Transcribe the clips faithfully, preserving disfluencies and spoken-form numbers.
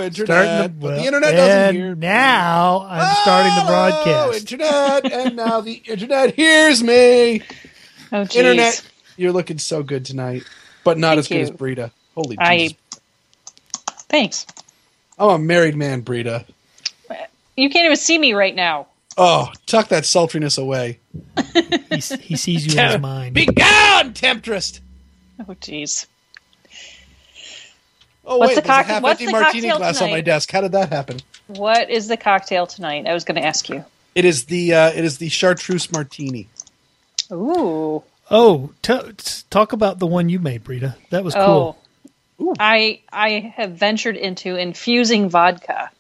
internet. Starting the, but well, the internet doesn't and hear me. now I'm oh, starting the broadcast. Internet, and now the internet hears me. Oh, geez. Internet, you're looking so good tonight, but not Thank as good you. as Brita. Holy I, Jesus. Thanks. I'm a married man, Brita. You can't even see me right now. Oh, tuck that sultriness away. he, he sees you in his mind. Be gone, temptress! Oh, jeez. Oh, What's wait, the there's cock- a half what's empty the martini cocktail glass on my tonight? desk. How did that happen? What is the cocktail tonight? I was going to ask you. It is the uh, it is the chartreuse martini. Ooh. Oh, t- t- talk about the one you made, Brita. That was cool. Oh. I I have ventured into infusing vodka.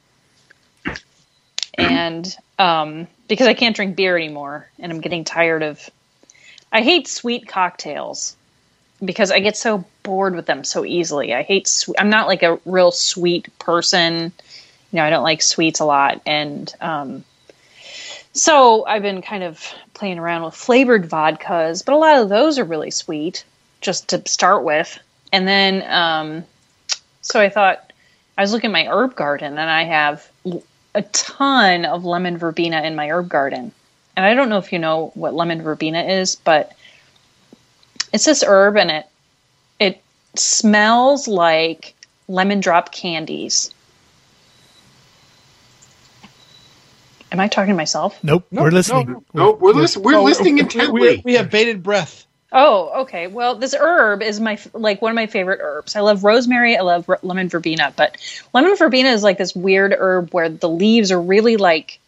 And um, because I can't drink beer anymore, and I'm getting tired of... I hate sweet cocktails because I get so bored with them so easily. I hate... Sw- I'm not like a real sweet person. You know, I don't like sweets a lot. And um, so I've been kind of playing around with flavored vodkas, but a lot of those are really sweet, just to start with. And then, um, so I thought, I was looking at my herb garden, and I have a ton of lemon verbena in my herb garden. And I don't know if you know what lemon verbena is, but it's this herb, and it it smells like lemon drop candies. Am I talking to myself? Nope, No, we're listening. no, No, we're, listen, we're Oh, listening we- intently. We, we have bated breath. Oh, okay. Well, this herb is my like one of my favorite herbs. I love rosemary. I love r- lemon verbena, but lemon verbena is like this weird herb where the leaves are really like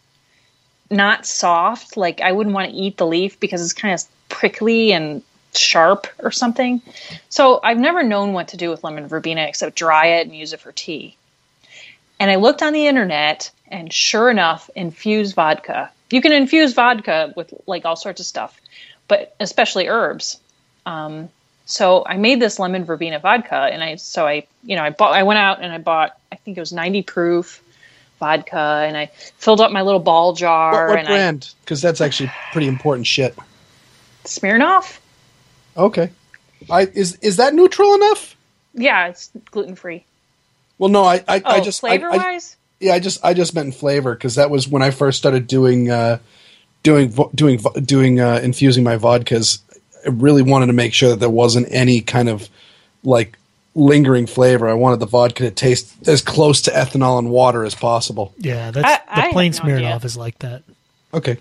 not soft. Like I wouldn't want to eat the leaf because it's kind of prickly and sharp or something. So I've never known what to do with lemon verbena except dry it and use it for tea. And I looked on the internet, and sure enough, infused vodka. You can infuse vodka with like all sorts of stuff, but especially herbs. Um, so I made this lemon verbena vodka, and I so I you know I bought I went out and I bought I think it was ninety proof vodka, and I filled up my little ball jar. What, what and brand? Because that's actually pretty important shit. I, Smirnoff. Okay, I is is that neutral enough? Yeah, it's gluten free. Well, no, I I, Oh, I just I- flavor I, wise. Yeah, I just I just meant flavor because that was when I first started doing uh, doing vo- doing vo- doing uh, infusing my vodkas. I really wanted to make sure that there wasn't any kind of like lingering flavor. I wanted the vodka to taste as close to ethanol and water as possible. Yeah, that's I- the I have plain no Smirnoff idea. is like that. Okay,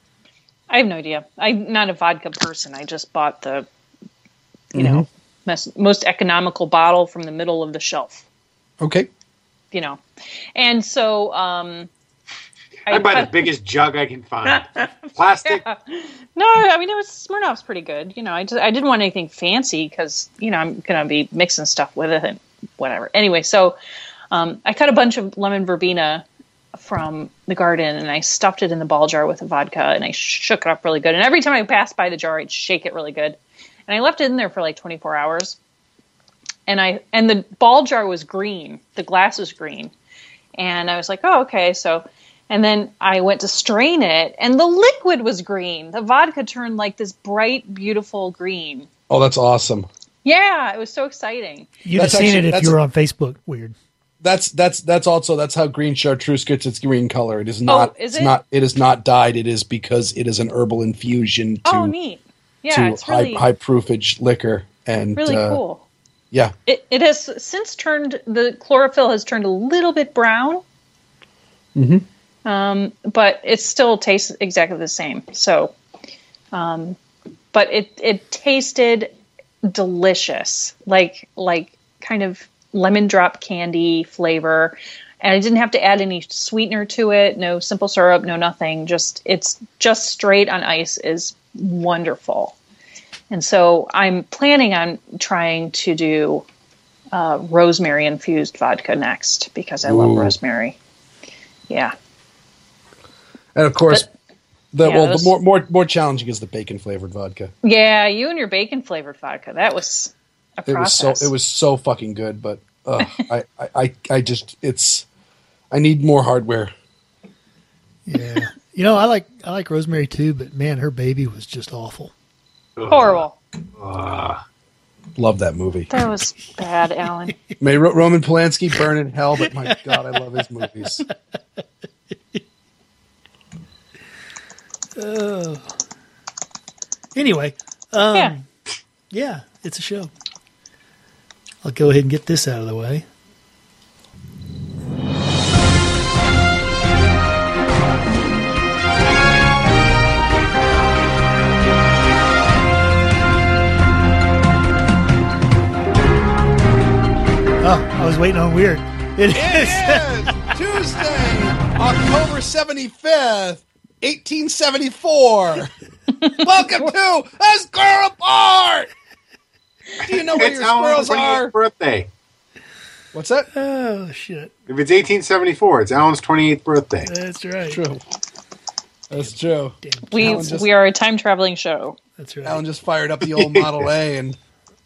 I have no idea. I'm not a vodka person. I just bought the, you know, most, most economical bottle from the middle of the shelf. okay. You know, and so um, I buy the cut- biggest jug I can find. Plastic. No, I mean it was Smirnoff's pretty good. You know, I just I didn't want anything fancy because you know I'm gonna be mixing stuff with it and whatever. Anyway, so um, I cut a bunch of lemon verbena from the garden and I stuffed it in the ball jar with the vodka and I shook it up really good. And every time I passed by the jar, I'd shake it really good. And I left it in there for like twenty-four hours. And I and the ball jar was green. The glass was green. And I was like, oh, okay. So, and then I went to strain it, and the liquid was green. The vodka turned like this bright, beautiful green. Oh, that's awesome. Yeah, it was so exciting. You'd have That's seen actually- it if that's you were a- on Facebook. Weird. That's that's that's also that's how green chartreuse gets its green color. It is not. Oh, is it's it? not. It is not dyed. It is because it is an herbal infusion to Oh, neat. Yeah, to it's high really, high proofage liquor and really uh, cool. Yeah. It, it has since turned, the chlorophyll has turned a little bit brown. Mm-hmm. Um, but it still tastes exactly the same. So, um, but it, it tasted delicious, like, like kind of lemon drop candy flavor. And I didn't have to add any sweetener to it. No simple syrup, no nothing. Just, it's just straight on ice is wonderful. And so I'm planning on trying to do uh, rosemary infused vodka next because I love Ooh. rosemary. Yeah. And of course, But- the yeah, well, those- the more more more challenging is the bacon flavored vodka. Yeah, you and your bacon flavored vodka. That was a It was so process. it was so fucking good, but uh, I, I I I just it's I need more hardware. Yeah. You know, I like I like Rosemary too, but man, her baby was just awful. horrible. Uh, Love that movie. That was bad, Alan. May Ro- Roman Polanski burn in hell, but my God, I love his movies. Uh, anyway, um, Yeah. yeah, it's a show. I'll go ahead and get this out of the way. Oh, I was waiting on weird. It is. It is Tuesday, October seventy-fifth, eighteen seventy-four. Welcome to A Squirrel Report! Do you know where It's your Alan's squirrels twenty-eighth are? birthday. What's that? Oh, shit. If it's eighteen seventy-four, it's Alan's twenty-eighth birthday. That's right. True. That's true. Damn, We Alan just- we are a time traveling show. that's right. Alan just fired up the old Model A and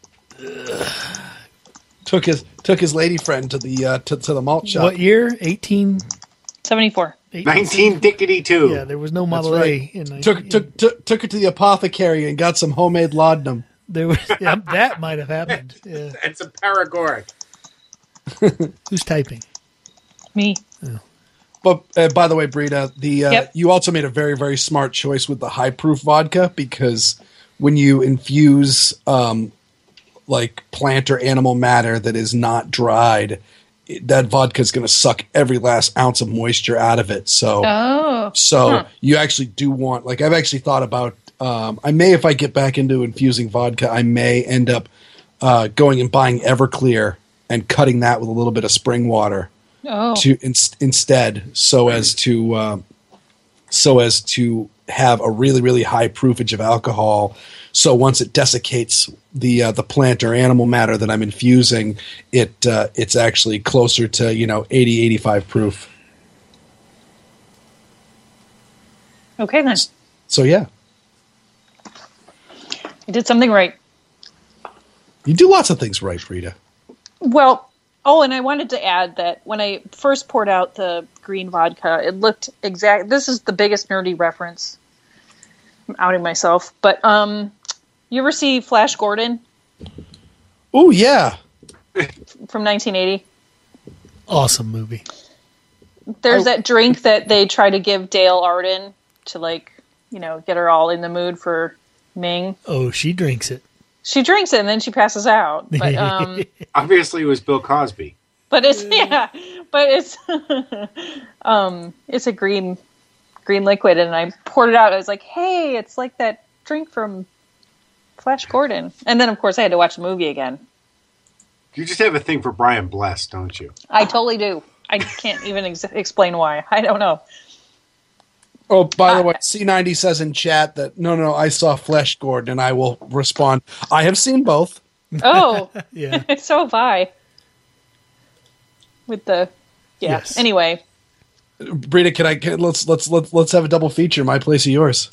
took his took his lady friend to the uh, to, to the malt shop. What year? eighteen? seventy-four. nineteen dickety two. Yeah, there was no Model That's A. right. In, Took, in, took took took her to the apothecary and got some homemade laudanum. There was yeah, that might have happened. Yeah. It's a Paragoric. Who's typing? Me. But uh, by the way, Brita, the uh, Yep. you also made a very very smart choice with the high proof vodka, because when you infuse um, like plant or animal matter that is not dried, it, that vodka is going to suck every last ounce of moisture out of it. So Oh. so Huh. you actually do want, like, I've actually thought about. Um, I may, if I get back into infusing vodka, I may end up uh, going and buying Everclear and cutting that with a little bit of spring water. Oh. To in, instead, so as to uh, so as to have a really really high proofage of alcohol. So once it desiccates the uh, the plant or animal matter that I'm infusing, it uh, it's actually closer to, you know, eighty, eighty-five proof. Okay then. So yeah, I did something right. you do lots of things right, Rita. Well, oh, and I wanted to add that when I first poured out the green vodka, it looked exact. This is the biggest nerdy reference. I'm outing myself, but um, you ever see Flash Gordon Oh yeah, from nineteen eighty? Awesome movie. There's Oh. that drink that they try to give Dale Arden to, like, you know, get her all in the mood for Ming. Oh, she drinks it. She drinks it and then she passes out. But um, Obviously, it was Bill Cosby. but it's yeah, but it's um, it's a green green liquid, and I poured it out. I was like, hey, it's like that drink from Flash Gordon. And then of course I had to watch the movie again. You just have a thing for Brian Bless, don't you? I totally do. I can't even ex- explain why. I don't know. Oh, by the Uh, way, C ninety says in chat that no, no, no, I saw Flesh Gordon, and I will respond. I have seen both. Oh, Yeah. so have I. With the yeah. Yes. Anyway, Brita, can I can, let's let's let's let's have a double feature. My place of yours.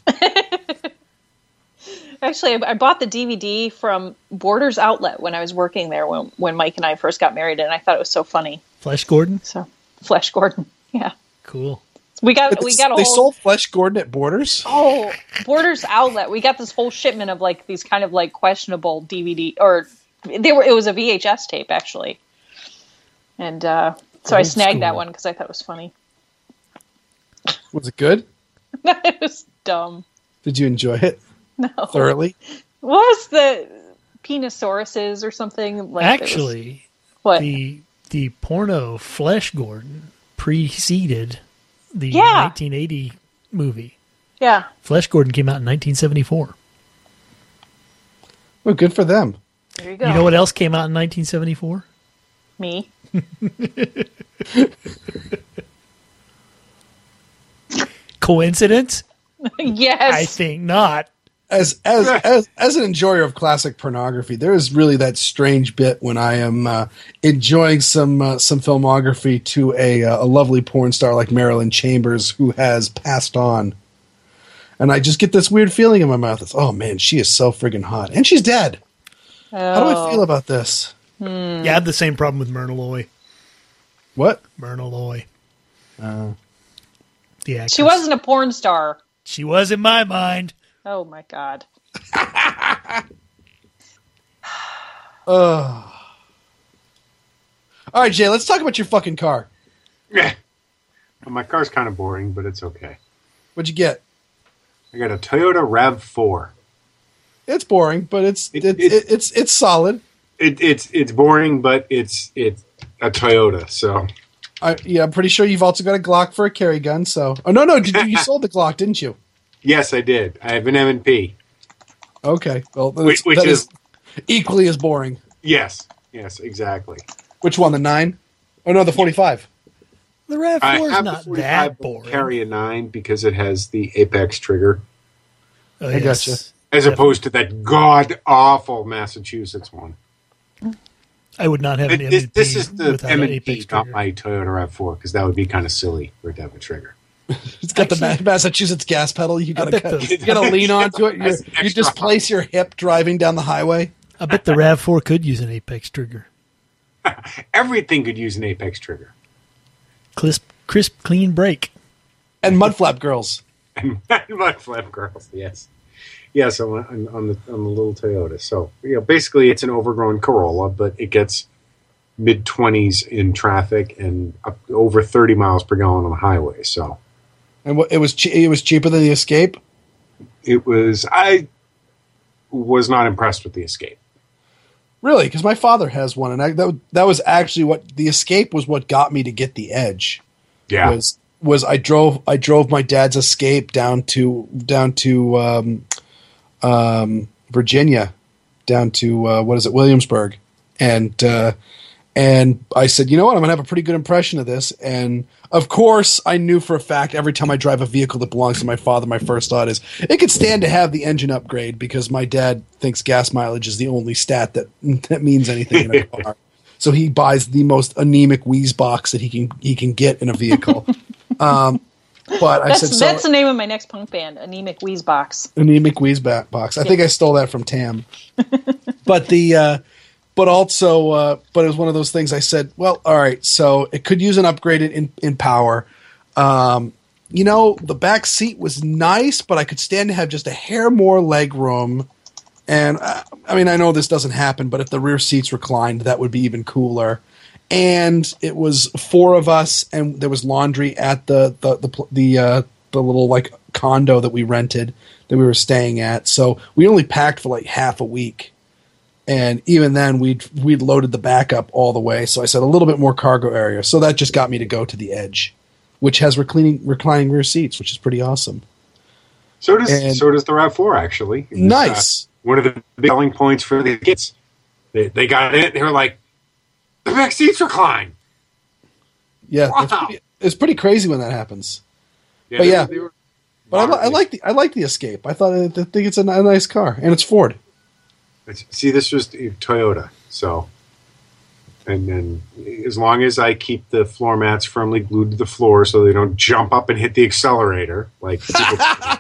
actually, I, I bought the D V D from Borders Outlet when I was working there when when Mike and I first got married, and I thought it was so funny. Flash Gordon? So Flesh Gordon, yeah. Cool. We got we got a they whole sold Flesh Gordon at Borders. oh Borders Outlet. We got this whole shipment of like these kind of like questionable D V D, or they were. It was a V H S tape actually, and uh, so I Old snagged that school. one because I thought it was funny. Was it good? It was dumb. Did you enjoy it No, thoroughly? what was the Penisauruses or something? Like there was- Actually, what? the the porno Flash Gordon preceded the Yeah. nineteen eighty movie. Yeah. Flash Gordon came out in nineteen seventy-four. Well, good for them. There you go. You know what else came out in nineteen seventy-four? Me. Coincidence? Yes. I think not. As as as as an enjoyer of classic pornography, there is really that strange bit when I am uh, enjoying some uh, some filmography to a uh, a lovely porn star like Marilyn Chambers, who has passed on, and I just get this weird feeling in my mouth. It's, oh man, she is so friggin' hot, and she's dead. How do I feel about this? Yeah, I had the same problem with Myrna Loy. What? Myrna Loy. Uh, The actress. She wasn't a porn star. She was in my mind. Oh my god. Uh. All right, Jay, let's talk about your fucking car. Yeah. Well, my car's kind of boring, but it's okay. What'd you get? I got a Toyota RAV four. It's boring, but it's It- it, it- it, it's it's solid. It, it's it's boring, but it's it's a Toyota. So I, yeah, I'm pretty sure you've also got a Glock for a carry gun. So, oh no, no, did you, you sold the Glock, didn't you? yes, I did. I have an M and P. Okay, well, that's, Which- which that is- is equally as boring. Yes, yes, exactly. Which one, the nine? Oh no, the forty-five. The RAV I four is have the not forty-five, that but boring. carry a nine because it has the Apex trigger, Oh, I yes. gotcha. as opposed to that god awful Massachusetts one. I would not have an But M this, and P this is the without M an and P, Apex not trigger. my Toyota RAV four, because that would be kind of silly for it to have a trigger. It's got the Actually- Ma- Massachusetts gas pedal. You gotta bet cut, those- you gotta lean onto it. You're, That's you extra displace your hip driving down the highway. I bet the RAV four could use an Apex trigger. Everything could use an Apex trigger. Crisp, crisp, clean brake. And mud flap girls. And mud flap girls, yes. Yes, on, on, on the on the little Toyota. So, you know, basically it's an overgrown Corolla, but it gets mid twenties in traffic and up over thirty miles per gallon on the highway. So And what, it was che- it was cheaper than the Escape. it was, I was not impressed with the Escape. Really, because my father has one, and I, that that was actually what the Escape was. What got me to get the Edge. Yeah. Was was I drove I drove my dad's Escape down to down to um, um, Virginia, down to uh, what is it, Williamsburg, and uh, and I said, you know what, I'm gonna have a pretty good impression of this, and of course I knew for a fact every time I drive a vehicle that belongs to my father, my first thought is it could stand to have the engine upgrade because my dad thinks gas mileage is the only stat that that means anything in a car. So he buys the most anemic wheeze box that he can he can get in a vehicle. um, but I That's said so. that's the name of my next punk band, Anemic Wheeze Box. Anemic wheeze back box. I think I stole that from Tam. but the uh, but also uh, but it was one of those things. I said, well, all right. So it could use an upgrade in in power. Um, you know, the back seat was nice, but I could stand to have just a hair more leg room. And uh, I mean, I know this doesn't happen, but if the rear seats reclined, that would be even cooler. And it was four of us, and there was laundry at the the the pl- the, uh, the little like condo that we rented that we were staying at. So we only packed for like half a week, and even then we'd we'd loaded the back up all the way. So I said a little bit more cargo area. So that just got me to go to the Edge, which has reclining reclining rear seats, which is pretty awesome. So does And- so does the RAV four, actually. It was, Nice. uh, one of the big selling points for the kids. They, they got it. They were like, the back seats recline. Yeah, Wow. it's, pretty, it's pretty crazy when that happens. Yeah, But they- yeah. they were But I, li- I moderately- like the I like the Escape. I thought it, I think it's a, ni- a nice car, and it's Ford. It's- See, this was Toyota, so, and then as long as I keep the floor mats firmly glued to the floor so they don't jump up and hit the accelerator, like people,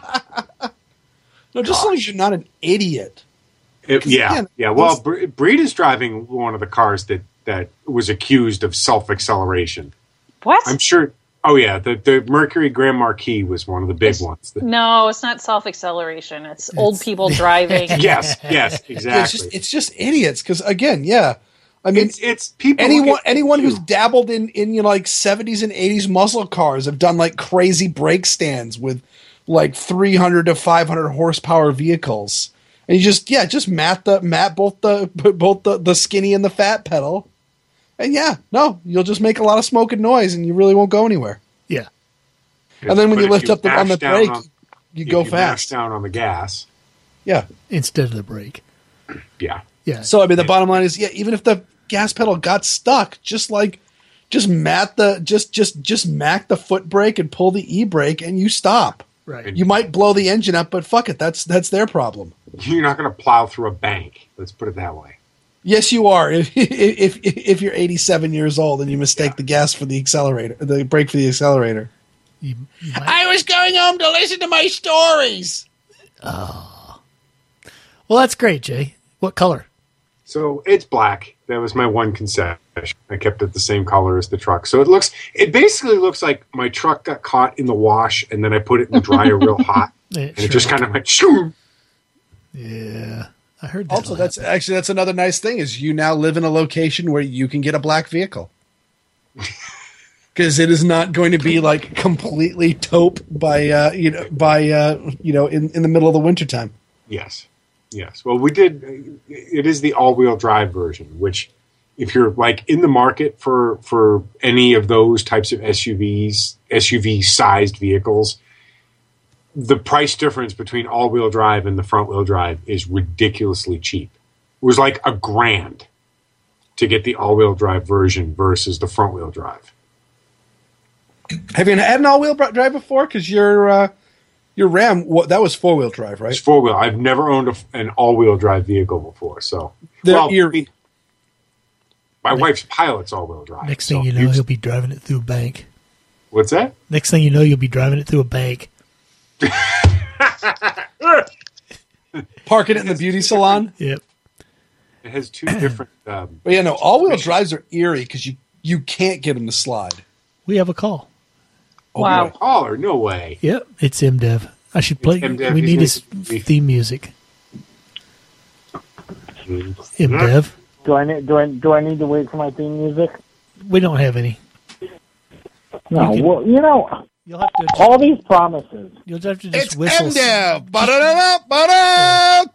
No, just as long as you're not an idiot. it- yeah, again, yeah. Well, those- Bre- Breed is driving one of the cars that that was accused of self acceleration. What? I'm sure. Oh yeah, the the Mercury Grand Marquis was one of the big It's- ones. The- No, it's not self acceleration. It's old people driving. yes, yes, It's exactly. just it's just idiots. Because again, yeah, I mean, it's it's people. anyone look at anyone you. who's dabbled in in you know, like seventies and eighties muscle cars have done like crazy brake stands with like three hundred to five hundred horsepower vehicles, and you just yeah just mat the mat both the both the, the skinny and the fat pedal, and yeah, no, you'll just make a lot of smoke and noise, and you really won't go anywhere. Yeah. And then when But you if lift up the, on mash the down brake, on- you if go you mash fast. down on the gas. Yeah. Instead of the brake. Yeah. Yeah. So I mean, the bottom line is, yeah, even if the gas pedal got stuck, just like, just mat the, just just just mac the foot brake and pull the e brake, and you stop. right. You might blow the engine up, but fuck it, that's that's their problem. You're not going to plow through a bank. Let's put it that way. Yes, you are. If if if, if you're eighty-seven years old and you mistake Yeah. the gas for the accelerator, the brake for the accelerator. You, you might- I was going home to listen to my stories. well, that's great, Jay. What color? So it's black. That was my one concession. I kept it the same color as the truck. So it looks, it basically looks like my truck got caught in the wash and then I put it in the dryer real hot. Yeah, And it just kind of went, shoo. Yeah. I heard that. Also, that's actually that's another nice thing is you now live in a location where you can get a black vehicle. Because it is not going to be like completely taupe by uh, you know by uh, you know in, in the middle of the wintertime. Yes, yes. Well, we did. It is the all-wheel drive version, which, if you're like in the market for for any of those types of S U Vs, S U V-sized vehicles, the price difference between all-wheel drive and the front-wheel drive is ridiculously cheap. It was like a grand to get the all-wheel drive version versus the front-wheel drive. Have you had an all-wheel drive before? Because your uh, your Ram what, that was four-wheel drive, right? It's four-wheel. I've never owned a, an all-wheel drive vehicle before, so They're well, eerie. my wife's pilot's all-wheel drive. Next thing so you know, he'll be driving it through a bank. What's that? Next thing you know, you'll be driving it through a bank. Parking it in the beauty salon. Yep. It has two different. Um, But yeah, no, all-wheel drives are eerie because you you can't get them to slide. We have a call. Oh, Wow. boy. Caller, no way. Yep. It's M Dev. I should play. M Dev, We he's need his making- theme music. M Dev. Do I need do I do I need to wait for my theme music? We don't have any. No. You can- well, you know, You'll have to. all these promises. You'll have to just It's whistle. M-Dev. Ba-da-da-da, ba-da!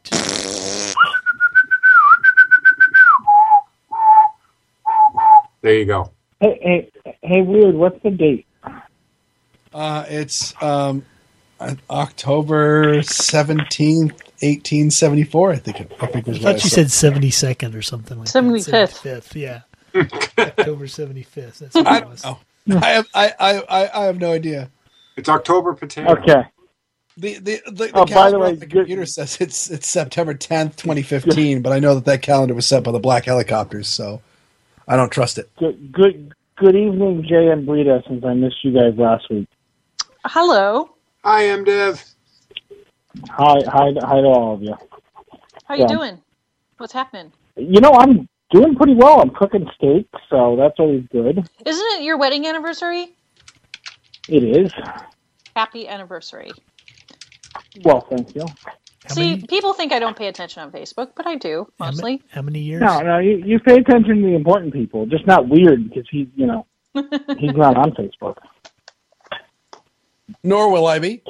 There you go. Hey, hey, hey, weird. What's the date? Uh, it's um, uh, October seventeenth, eighteen seventy-four, I think it, I think was I what thought you said seventy second or something like seventy-fifth. that. seventy-fifth. Yeah. October seventy fifth. That's what I it don't was. know. I have I, I, I, I have no idea. It's October potato. Okay. The the the, the Oh, by calendar the way, on the good- computer says it's it's September tenth, twenty fifteen, but I know that that calendar was set by the Black Helicopters, so I don't trust it. Good good good evening, Jay and Brita. Since I missed you guys last week. Hello. Hi, M Dev. Hi hi hi to all of you. How you Yeah. doing? What's happening? You know, I'm doing pretty well. I'm cooking steak, so that's always good. Isn't it your wedding anniversary? It is. Happy anniversary. Well, thank you. How See, many- people think I don't pay attention on Facebook, but I do, How, ma- mostly. how many years? No, no, you, you pay attention to the important people. Just not weird because he's, you know, he's not on Facebook. Nor will I be.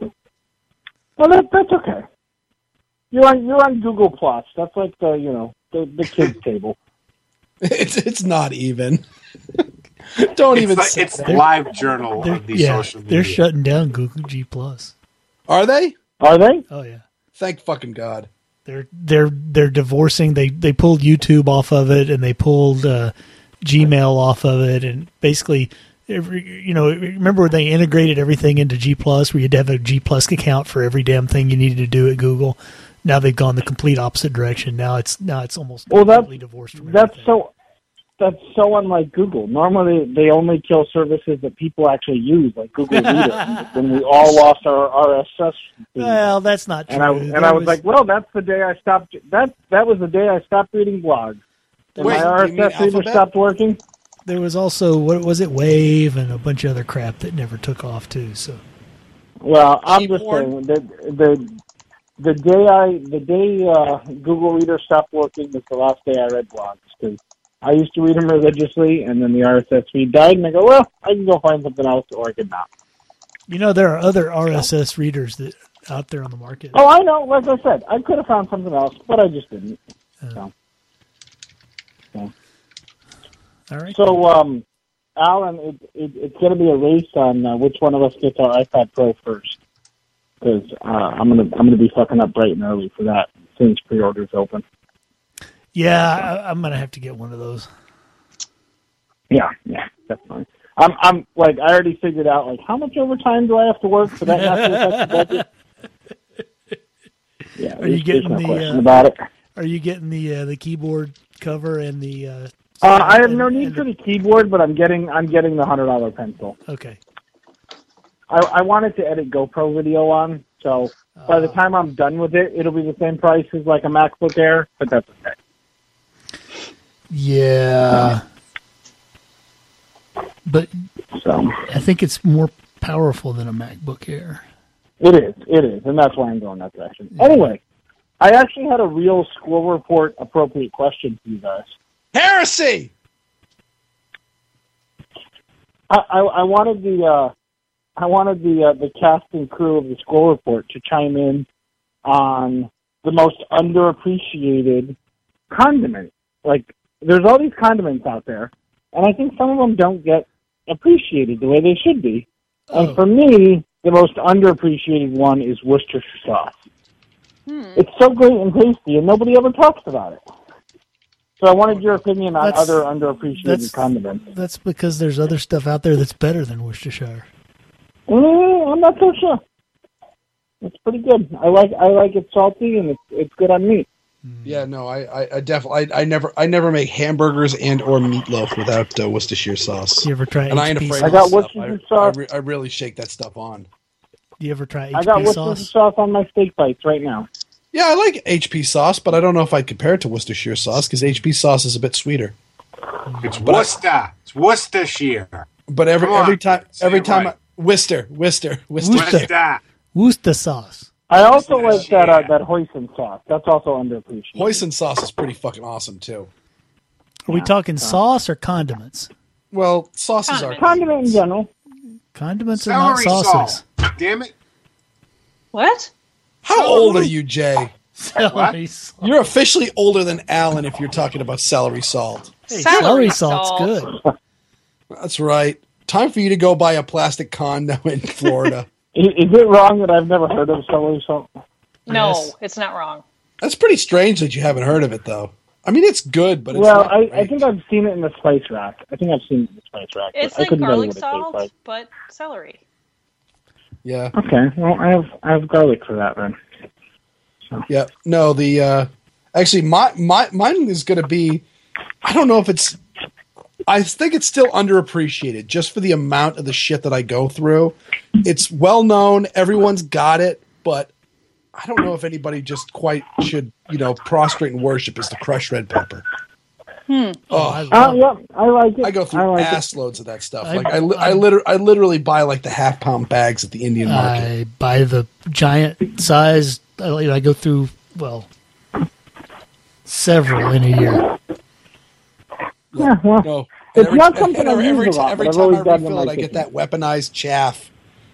Well, that, that's okay. You're on you're on Google Plus. That's like the you know the, the kids table. It's it's not even. Don't even It's, say like, it's that. live journal They're- of the yeah, social media. they're shutting down Google G Plus. Are they? Are they? Oh yeah. Thank fucking God. They're they're they're divorcing. They they pulled YouTube off of it, and they pulled uh, Gmail off of it, and basically, every you know, remember they integrated everything into G Plus, where you'd have a G Plus account for every damn thing you needed to do at Google. Now they've gone the complete opposite direction. Now it's now it's almost Well, that- completely divorced from That's everything. so. That's so unlike Google. Normally, they only kill services that people actually use, like Google Reader. When we all lost our R S S feed. Well, that's not true. and I and There I was, like, well, that's the day I stopped. That that was the day I stopped reading blogs. And Wait, my R you mean S S reader Alphabet? stopped working. there was also what was it, Wave, and a bunch of other crap that never took off too. So Well, I'm just Keyboard? saying that the the day I the day uh, Google Reader stopped working was the last day I read blogs because I used to read them religiously, and then the R S S feed died, and I go, well, I can go find something else, or I could not. you know there are other R S S readers that out there on the market. Oh, I know. Like I said, I could have found something else, but I just didn't. Uh, So, all right. so um, Alan, it, it, it's going to be a race on uh, which one of us gets our iPad Pro first, because uh, I'm gonna I'm gonna be fucking up bright and early for that since pre-orders open. Yeah, I, I'm gonna have to get one of those. Yeah, yeah, definitely. I'm, I'm like, I already figured out, like, how much overtime do I have to work for that not to affect the budget? Yeah, Are you there's- there's getting no the, question uh, about it. Are you getting the uh, the keyboard cover and the? Uh, Uh, I have and- no need and for the keyboard, but I'm getting, I'm getting the hundred dollar pencil. Okay. I, I wanted to edit GoPro video on, so by the time I'm done with it, it'll be the same price as like a MacBook Air, but that's okay. Yeah. But So I think it's more powerful than a MacBook Air. it is, it is, and that's why I'm going that direction. Anyway, I actually had a real school report appropriate question for you guys. Heresy! I, I, I wanted the uh, I wanted the uh, the cast and crew of the school report to chime in on the most underappreciated condiment. Like, there's all these condiments out there, and I think some of them don't get appreciated the way they should be. Oh. And for me, the most underappreciated one is Worcestershire sauce. Hmm. It's so great and tasty, and nobody ever talks about it. So I wanted your opinion on That's- other underappreciated that's- condiments. That's because there's other stuff out there that's better than Worcestershire. Mm, I'm not so sure. It's pretty good. I like I like it salty, and it's it's good on meat. Yeah, no, I, I, I definitely, I, I never, I never make hamburgers and or meatloaf without uh, Worcestershire sauce. You ever try And I ain't H P afraid sauce? I got of that stuff. Worcestershire I, sauce. I, re- I really shake that stuff on. You ever try H P I got Worcestershire sauce? sauce on my steak bites right now. Yeah, I like H P sauce, but I don't know if I'd compare it to Worcestershire sauce because H P sauce is a bit sweeter. It's Worcester. It's Worcestershire. But every Come on, every time, say every it time, right. I, Worcester, Worcester, Worcester. Worcester. Worcester. Worcester sauce. I also like Worcestershire. that uh, that hoisin sauce. That's also underappreciated. Hoisin sauce is pretty fucking awesome too. Are we talking sauce or condiments? Well, sauces are. Condiment. Condiment in general. Condiments are not Celery sauces. salt. Damn it. What? How old are you, Jay? Celery salt. You're officially older than Alan if you're talking about celery salt. Hey, celery salt's good. That's right. Time for you to go buy a plastic condo in Florida. Is, is it wrong that I've never heard of celery salt? No, Yes. it's not wrong. That's pretty strange that you haven't heard of it, though. I mean, it's good, but it's Well, not I, I great. think I've seen it in the spice rack. I think I've seen it in the spice rack. but It's I like couldn't tell you garlic what it tastes salt, like. but celery. Yeah, Okay, well, I have I have garlic for that then. yeah. No, the uh, actually, my my mine is going to be. I don't know if it's. I think it's still underappreciated just for the amount of the shit that I go through. It's well known, everyone's got it, but I don't know if anybody just quite should, you know, prostrate and worship is the crushed red pepper. Oh, Oh, I Uh, love yeah, I like it. I go through I like ass it. loads of that stuff. I- Like I, li- I, I- liter- I literally buy like the half pound bags at the Indian market. I buy the giant size. I, I go through, well, several in a year. Yeah, well, No, It's and not something and I every, use every, a ti- lot, every but I've time I always gotten refill in it, my I get kitchen. that weaponized chaff.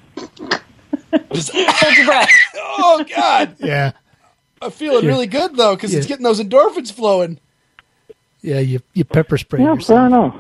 Just, Hold your breath. oh God, Yeah, I'm feeling Yeah. really good though because it's Yeah. getting those endorphins flowing. yeah. You you pepper spray yeah, fair yourself. enough.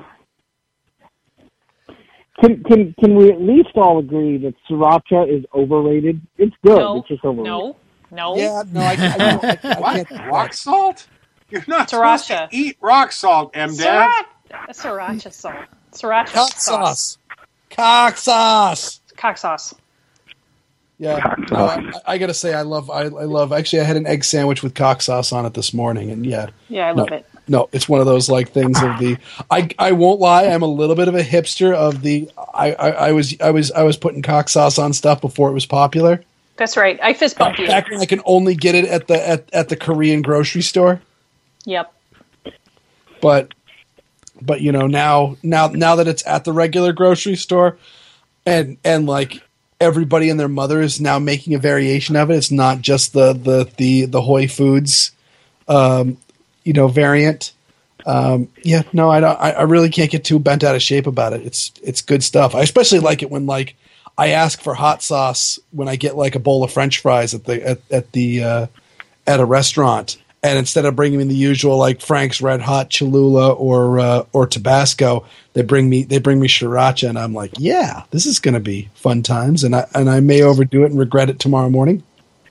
Can can can we at least all agree that sriracha is overrated? It's good. No, It's just overrated. no, no. Yeah, no, I, I, I, I, I What? can't. Rock salt? You're not supposed to Sriracha. eat rock salt, M. Dad. Sriracha, sriracha sauce. Sriracha Cock sauce. sauce, cock sauce. Cock sauce. Yeah, no, I, I gotta say, I love, I, I love. Actually, I had an egg sandwich with cock sauce on it this morning, and yeah, Yeah, I no, love it. No, it's one of those like things of the. I I won't lie, I'm a little bit of a hipster of the. I, I, I was I was I was putting cock sauce on stuff before it was popular. That's right. I fist bump you. Back when I can only get it at the at, at the Korean grocery store. Yep. But but you know now now now that it's at the regular grocery store, and and like everybody and their mother is now making a variation of it. It's not just the the the the Hoi Foods, um, you know, variant. Um, yeah, no, I don't. I, I really can't get too bent out of shape about it. It's it's good stuff. I especially like it when like I ask for hot sauce when I get like a bowl of French fries at the at at the uh, at a restaurant. And instead of bringing me the usual like Frank's Red Hot, Cholula, or uh, or Tabasco, they bring me they bring me Sriracha, and I'm like, yeah, this is going to be fun times, and I and I may overdo it and regret it tomorrow morning.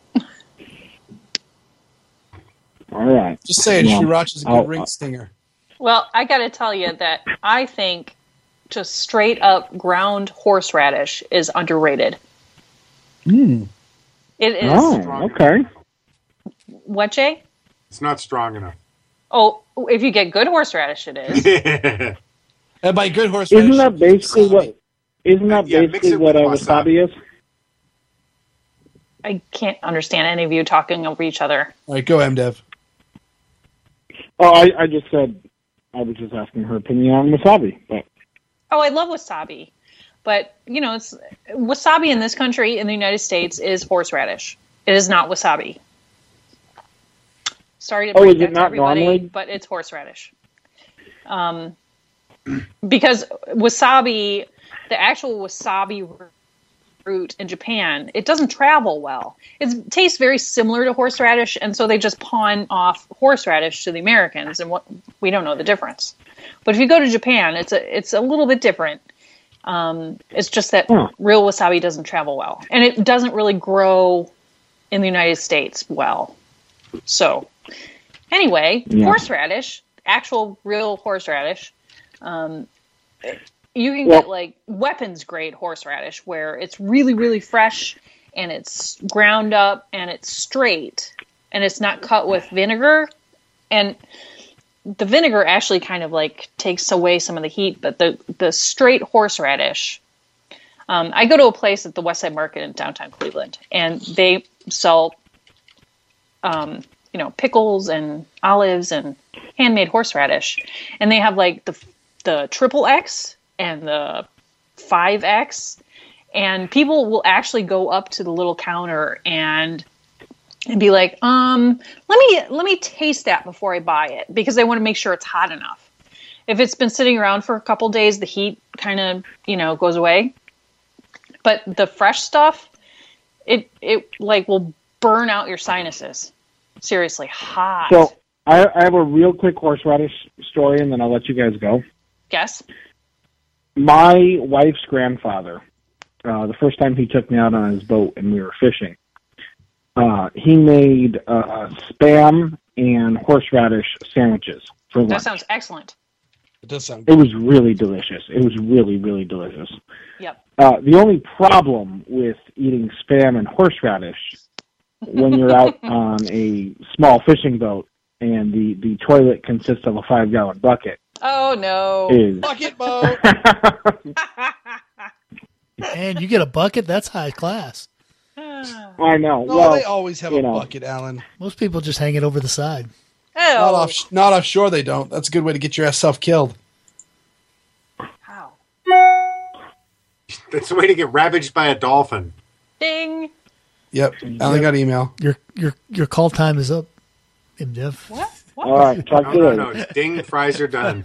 All right. Just saying, Well, Sriracha's a good I'll- ring stinger. Well, I got to tell you that I think just straight up ground horseradish is underrated. Mm. It is. Oh, okay. What, Jay? It's not strong enough. Oh, if you get good horseradish, it is. And by good horse, Isn't that basically wasabi. what? Isn't that Yeah, mix basically it what a with wasabi. wasabi is? I can't understand any of you talking over each other. All right, go, MDev. Oh, I, I just said I was just asking her opinion on wasabi, but Oh, I love wasabi. But, you know, it's wasabi in this country, in the United States, is horseradish. It is not wasabi. Sorry to Oh, break is that it to not everybody, normally? but it's horseradish. Um, because wasabi, the actual wasabi root in Japan, it doesn't travel well. It tastes very similar to horseradish, and so they just pawn off horseradish to the Americans, and what we don't know the difference. But if you go to Japan, it's a it's a little bit different. Um, it's just that Huh. real wasabi doesn't travel well, and it doesn't really grow in the United States well. So, anyway, Yeah. horseradish, actual real horseradish. Um, you can Well- get like weapons grade horseradish where it's really, really fresh and it's ground up and it's straight and it's not cut with vinegar. And the vinegar actually kind of like takes away some of the heat, but the, the straight horseradish. Um, I go to a place at the West Side Market in downtown Cleveland, and they sell, um, you know, pickles and olives and handmade horseradish, and they have like the the triple X and the five X, and people will actually go up to the little counter and and be like, um, let me let me taste that before I buy it, because they want to make sure it's hot enough. If it's been sitting around for a couple days, the heat kind of, you know, goes away. But the fresh stuff, it it like will burn out your sinuses. Seriously, hot. So I, I have a real quick horseradish story, and then I'll let you guys go. Yes. My wife's grandfather, uh, the first time he took me out on his boat and we were fishing, uh, he made uh, spam and horseradish sandwiches for lunch. That sounds excellent. It does sound It good. was really delicious. It was really, really delicious. Yep. Uh, the only problem with eating spam and horseradish when you're out on a small fishing boat and the, the toilet consists of a five-gallon bucket Oh no. is... Bucket boat. And you get a bucket? That's high class. I know. No, well, they always have you a know. bucket, Alan. Most people just hang it over the side. Not Oh. off, not offshore. They don't. That's a good way to get yourself killed. How? That's the way to get ravaged by a dolphin. Ding. Yep. Alan got email. Your your your call time is up, M Dev. What? What? all right, talk No, to you no, later. no. It's ding, fries are done.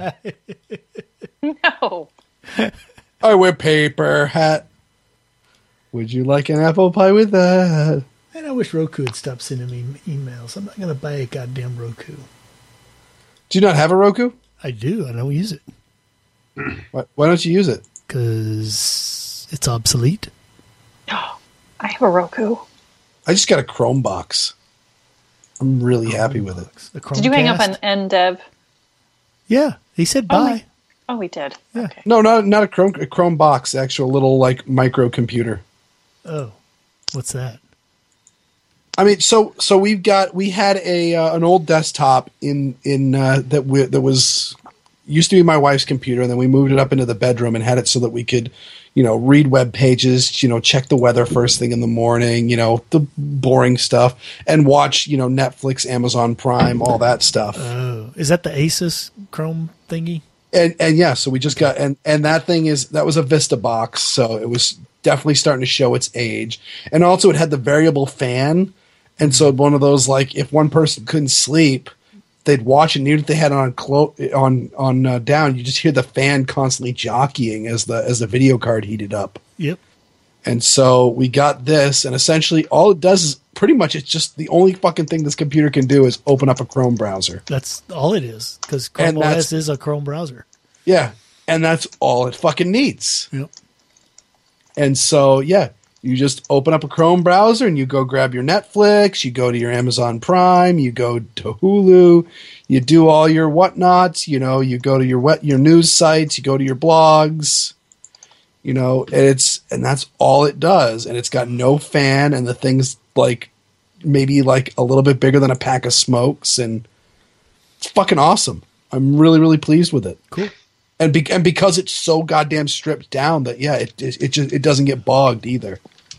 No. I wear paper hat. Would you like an apple pie with that? Man, I wish Roku would stop sending me emails. I'm not going to buy a goddamn Roku. Do you not have a Roku? I do. I don't use it Why, why don't you use it? because it's obsolete. I have a Roku. I just got a Chrome box. I'm really happy with it. The Did you hang up Chromecast? on N Dev? Yeah, he said Oh, bye. my- Oh, we did. Yeah. Okay. No, not not a Chrome a Chrome box. Actual little like micro computer. Oh, what's that? I mean, so so we've got we had a uh, an old desktop in in uh, that we, that was used to be my wife's computer, and then we moved it up into the bedroom and had it so that we could, you know, read web pages, you know, check the weather first thing in the morning, you know, the boring stuff, and watch, you know, Netflix, Amazon Prime, all that stuff. Oh, is that the Asus Chrome thingy? And and yeah, so we just got and and that thing is that was a Vista box, so it was definitely starting to show its age. And also it had the variable fan, and so one of those like if one person couldn't sleep, they'd watch it, and even if they had it on clo- on on uh, down, you just hear the fan constantly jockeying as the as the video card heated up. Yep. And so we got this, and essentially all it does is pretty much it's just the only fucking thing this computer can do is open up a Chrome browser. That's all it is because And Chrome that's- O S is a Chrome browser. Yeah, and that's all it fucking needs. Yep. And so, yeah, you just open up a Chrome browser and you go grab your Netflix, you go to your Amazon Prime, you go to Hulu, you do all your whatnots, you know, you go to your wet your news sites, you go to your blogs, you know, and it's and that's all it does. And it's got no fan, and the thing's like maybe like a little bit bigger than a pack of smokes, and it's fucking awesome. I'm really, really pleased with it. Cool. And, be- and because it's so goddamn stripped down that yeah, it it, it just it doesn't get bogged either.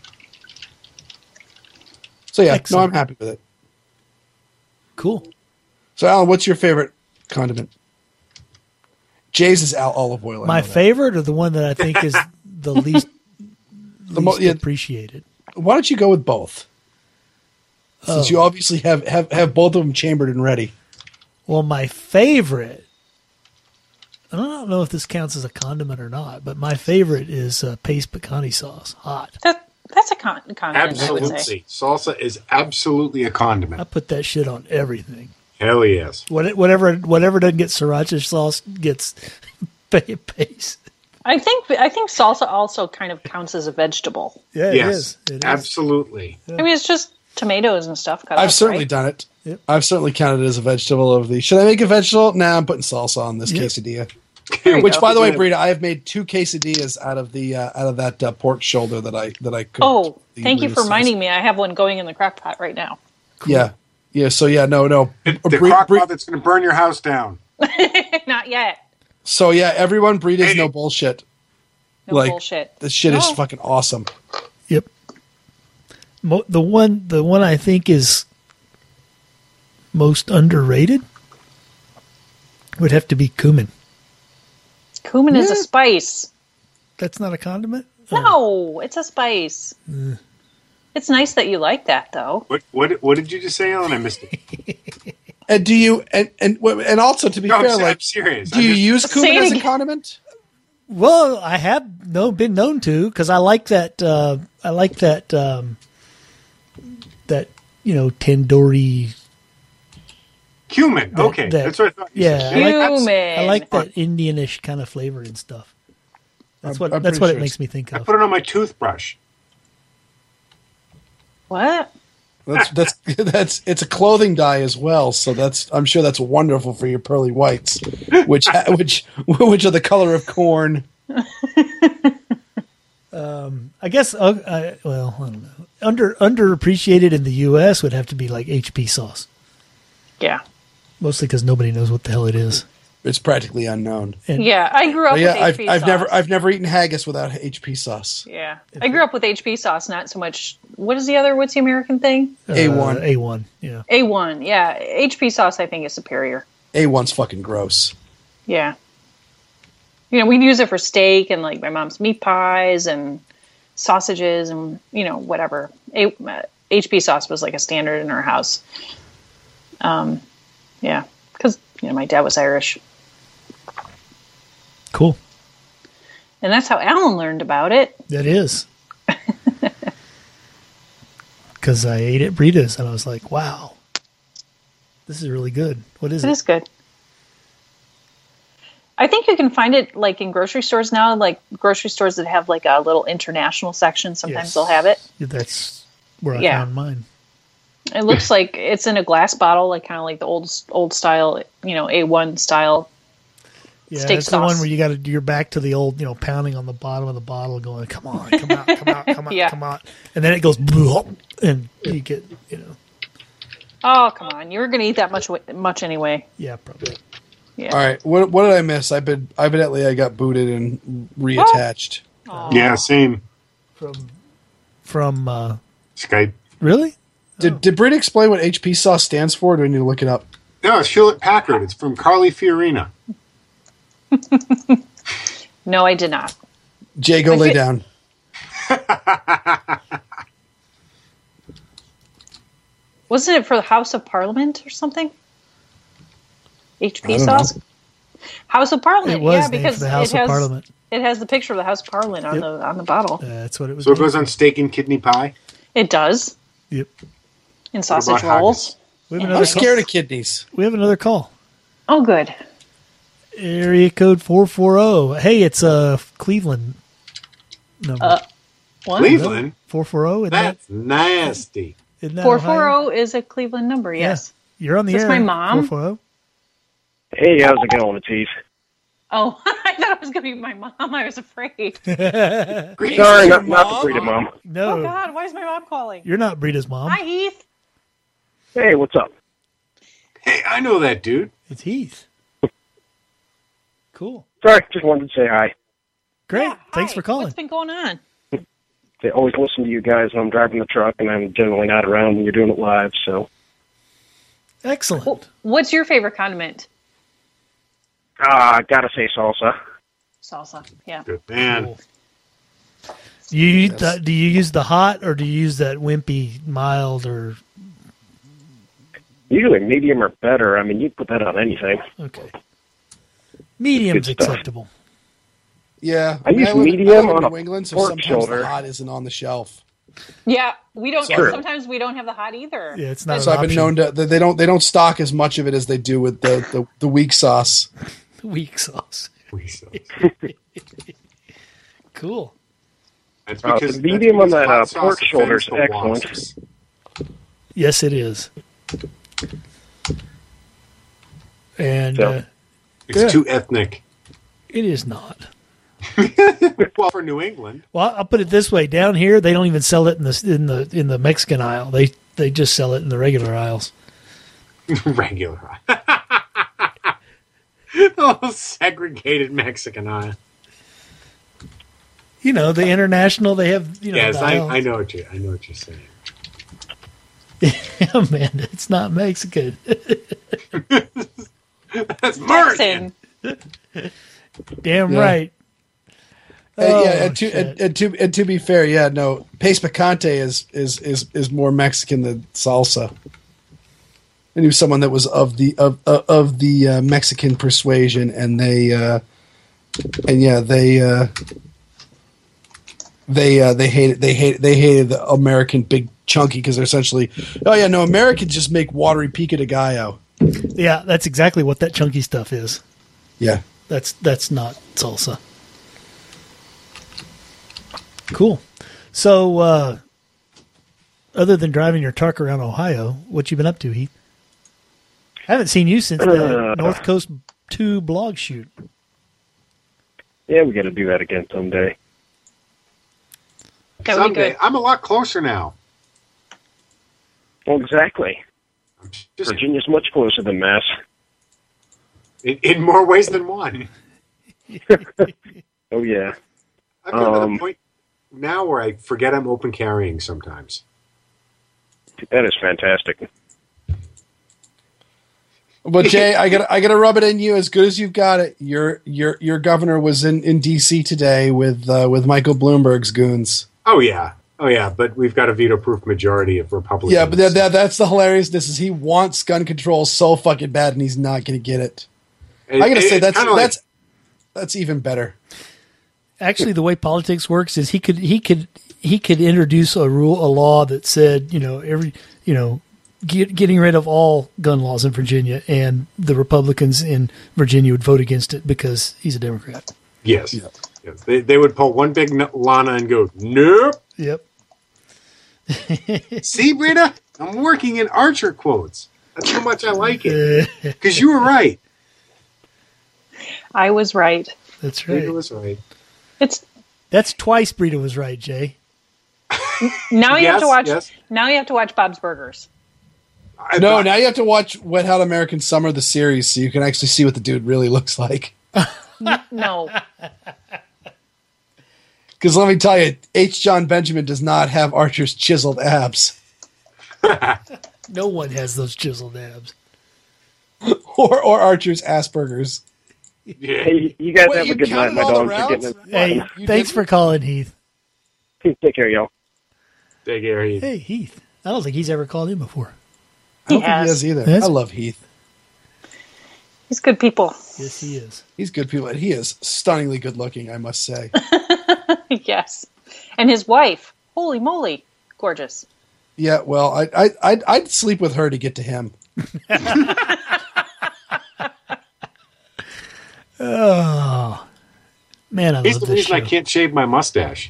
So yeah, Excellent. no, I'm happy with it. Cool. So Alan, what's your favorite condiment? Jay's is al- olive oil. I My know that. favorite or the one that I think is the least, The mo- least yeah. appreciated. Why don't you go with both? Since Oh. you obviously have, have, have both of them chambered and ready. Well, my favorite, I don't know if this counts as a condiment or not, but my favorite is uh, paste picante sauce, hot. That that's a con- condiment. I would say. Absolutely. Salsa is absolutely a I condiment. put that shit on everything. Hell yes. What, whatever whatever doesn't get sriracha sauce gets paste. I think I think salsa also kind of counts as a vegetable. Yeah, it Yes. is. It is. Absolutely. I mean, it's just tomatoes and stuff cut I've up, certainly right? done it. Yep. I've certainly counted it as a vegetable of the. Should I make a vegetable? Nah, I'm putting salsa on this Yep. quesadilla. There you Which, go. by the way, Brita, I have made two quesadillas out of the uh, out of that uh, pork shoulder that I that I cooked. Oh, the thank you Rita for sauce. reminding me. I have one going in the crock pot right now. Yeah, yeah. So yeah, no, no. The Bre- crock Bre- pot that's going to burn your house down. Not yet. so yeah, everyone, Brita's Hey. no bullshit. No Like, bullshit. This shit is No. fucking awesome. Yep. Mo- the one the one I think is most underrated would have to be cumin. Cumin is a Yeah. spice. That's not a condiment? Oh. No, it's a spice. It's nice that you like that, though. What what what did you just say, Alan? I missed it. And do you and and and also to be No, I'm, fair, se- I'm like, serious. do I you missed- use Say cumin it as a again. condiment? Well, I have no been known to because I like that. Uh, I like that. Um, that you know, tandoori. cumin? That- Okay, that- that's what I thought. You yeah, said. I like- that's- Cumin. I like that Indianish kind of flavor and stuff. That's I'm- what. I'm that's pretty what sure it makes me think I of. put it on my toothbrush. What? That's that's that's it's a clothing dye as well, so that's I'm sure that's wonderful for your pearly whites, which which which are the color of corn. I guess. Uh, I, well, I don't know. Under underappreciated in the U S would have to be like H P sauce, Yeah. mostly because nobody knows what the hell it is. It's practically unknown. And Yeah, I grew up But yeah, with I've H P I've sauce. never I've never eaten haggis without H P sauce. Yeah. I grew up with H P sauce, not so much. What is the other? What's the American thing? A one. Uh, A one. Yeah. A one. Yeah. H P sauce, I think, is superior. A one's fucking gross. Yeah. You know, we'd use it for steak and like my mom's meat pies and sausages and, you know, whatever. A, uh, H P sauce was like a standard in our house. Um, yeah. Because, you know, my dad was Irish. Cool. And that's how Alan learned about it. That is. Because I ate at Brita's and I was like, wow, this is really good. What is It it? is good. I think you can find it like in grocery stores now, like grocery stores that have like a little international section. Sometimes Yes. they'll have it. That's where I Yeah. found mine. It looks like it's in a glass bottle, like kind of like the old old style, you know, A one style. Yeah, Steak it's the one sauce. where you got to do your back to the old, you know, pounding on the bottom of the bottle, going, "Come on, come out, come out, come out, Yeah. come out," and then it goes, "Blop," and you get, you know, Oh, come on! You were going to eat that much much anyway. yeah, probably. Yeah. All right, what what did I miss? I've been evidently I got booted and reattached. Yeah, same. From, from, uh, Skype. really? Did did Britt explain what H P sauce stands for? Or do we need to look it up? No, it's Hewlett Packard. It's from Carly Fiorina. No, I did not. Jay, go I lay fi- down. Wasn't it for the House of Parliament or something? H P I don't know. sauce. House of Parliament. It was yeah, named because for the House it of has Parliament. it has the picture of the House of Parliament on Yep. the on the bottle. Uh, that's what it was. So it named goes for. on steak and kidney pie. It does Yep. in What sausage about rolls. haggis? We have Yeah. another I'm call. scared of kidneys. We have another call. Oh, good. Area code four four zero. Hey, it's a Cleveland number. Uh, What? Cleveland? four four zero. Isn't that, That's nasty. isn't that Four Ohio? four zero is a Cleveland number. Yes. Yeah. You're on the Is air. this my mom? four four zero. Hey, how's it going, it's Heath? Oh, I thought it was going to be my mom. I was afraid. Greetings Sorry, to not, your not the mom. Frida Mom. No, Oh God, why is my mom calling? you're not Brita's mom. Hi, Heath. Hey, what's up? Hey, I know that dude. It's Heath. Cool. Sorry, just wanted to say hi. Great. Yeah, Thanks hi. for calling. What's been going on? They always listen to you guys when I'm driving the truck, and I'm generally not around when you're doing it live, so. Excellent. Well, what's your favorite condiment? Ah, uh, gotta say salsa. Salsa. Yeah. Good man. Cool. Do you use the, do you use the hot or do you use that wimpy mild or Usually medium or better. I mean, you put that on anything. Okay. Medium's Good stuff. acceptable. Yeah, I use live in- medium live in on a New England, so pork sometimes shoulder. the hot isn't on the shelf. Yeah, we don't. True. Sometimes we don't have the hot either. Yeah, it's not So an I've been option. known to they don't they don't stock as much of it as they do with the the, the weak sauce. Weak sauce. We saw. Cool. That's Uh, because the medium on that's that, uh, because hot pork sauce shoulder's offends the excellent. wasps. Yes, it is. And So- uh, It's Yeah. too ethnic. it is not. Well, for New England, Well, I'll put it this way: down here, they don't even sell it in the in the in the Mexican aisle. They they just sell it in the regular aisles. regular. Oh, segregated Mexican eye. You know, the international. They have you know. Yes, the I, aisles. I know what you I know what you're saying. Yeah, man, it's not Mexican. That's American. Texan. Damn Yeah. right. And, Oh, yeah, and to, shit. and, and to and to be fair, yeah, no, pace picante is is is is more Mexican than salsa. I knew someone that was of the of of, of the uh, Mexican persuasion, and they uh, and yeah, they uh, they uh, they hated they hated they hated the American big chunky because they're essentially, oh yeah, no, Americans just make watery pico de gallo. Yeah, that's exactly what that chunky stuff is. Yeah. That's that's not salsa. Cool. So, uh, other than driving your truck around Ohio, what you been up to, Heath? I haven't seen you since the Uh. North Coast two blog shoot. Yeah, we got to do that again someday. That would be Someday. good. I'm a lot closer now. Well, exactly. I'm just Virginia's much closer than Mass. in, in more ways than one. Oh, yeah. I've gotten to Um, the point now where I forget I'm open carrying sometimes. That is fantastic. But Jay, I got I got to rub it in you as good as you've got it. Your your your governor was in, in D C today with uh, with Michael Bloomberg's goons. Oh yeah, oh yeah, but we've got a veto-proof majority of Republicans. Yeah, but that, that that's the hilariousness is he wants gun control so fucking bad and he's not going to get it. It- I got to it- say it's that's kinda like- that's that's even better. Actually, the way politics works is he could he could he could introduce a rule, a law that said, you know, every you know, get, getting rid of all gun laws in Virginia, and the Republicans in Virginia would vote against it because he's a Democrat. yes, Yeah. yes. They they would pull one big n- Lana and go nope. Yep. See, Brita, I'm working in Archer quotes. That's how much I like it. Because you were right. I was right. That's Brita right. was right. It's That's twice Brita was right, Jay. now you have Yes, to watch. yes. Now you have to watch Bob's Burgers. I No, thought- now you have to watch Wet Hot American Summer the series so you can actually see what the dude really looks like. No, Because let me tell you, H. John Benjamin does not have Archer's chiseled abs No one has those chiseled abs. or or Archer's Asperger's. Yeah. Hey, you guys Wait, have you a good night. counted My all the dogs are rounds? getting Hey, You thanks didn't? for calling, Heath. it. Take care, y'all. Take care, Heath. Hey, Heath. I don't think he's ever called in before. I don't He think he has. has either. Yes. I love Heath. he's good people. Yes, he is. He's good people. And he is stunningly good looking, I must say. Yes, and his wife. Holy moly, gorgeous. Yeah, well, I, I, I'd, I'd sleep with her to get to him. Oh, man, I He's love the this reason show. I can't shave my mustache.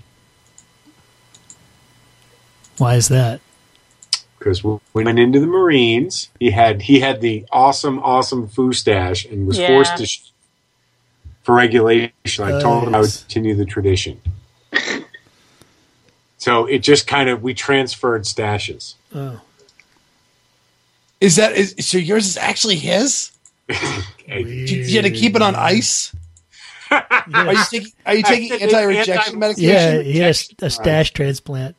Why is that? Because when we went into the Marines, he had he had the awesome, awesome foo stash and was Yeah. forced to sh- for regulation. I Oh, told him I would yes. continue the tradition. So it just kind of we transferred stashes. Oh, Is that is so? Yours is actually his. Hey, Did you, you had to keep it on ice. Are you taking Are you taking I did anti-rejection anti- medication? yeah, he had rejection. a, a stash transplant.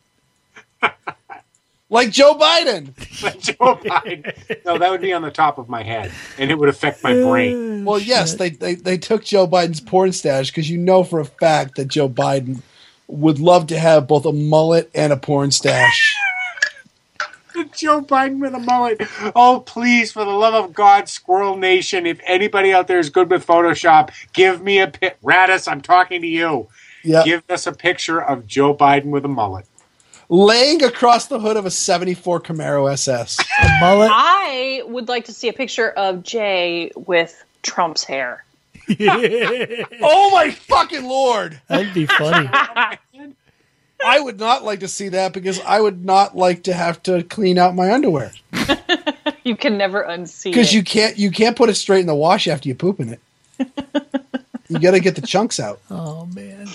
Like Joe Biden. But Joe Biden, no, that would be on the top of my head, and it would affect my brain. Well, yes, they, they they took Joe Biden's porn stash because you know for a fact that Joe Biden would love to have both a mullet and a porn stash. Joe Biden with a mullet. Oh, please, for the love of God, Squirrel Nation, if anybody out there is good with Photoshop, give me a pic. Radis, I'm talking to you. Yeah. Give us a picture of Joe Biden with a mullet. Laying across the hood of a seventy-four Camaro S S. A mullet. I would like to see a picture of Jay with Trump's hair. Oh my fucking Lord! That'd be funny. I would not like to see that because I would not like to have to clean out my underwear. You can never unsee it. Because you can't you can't put it straight in the wash after you poop in it. You got to get the chunks out. Oh man.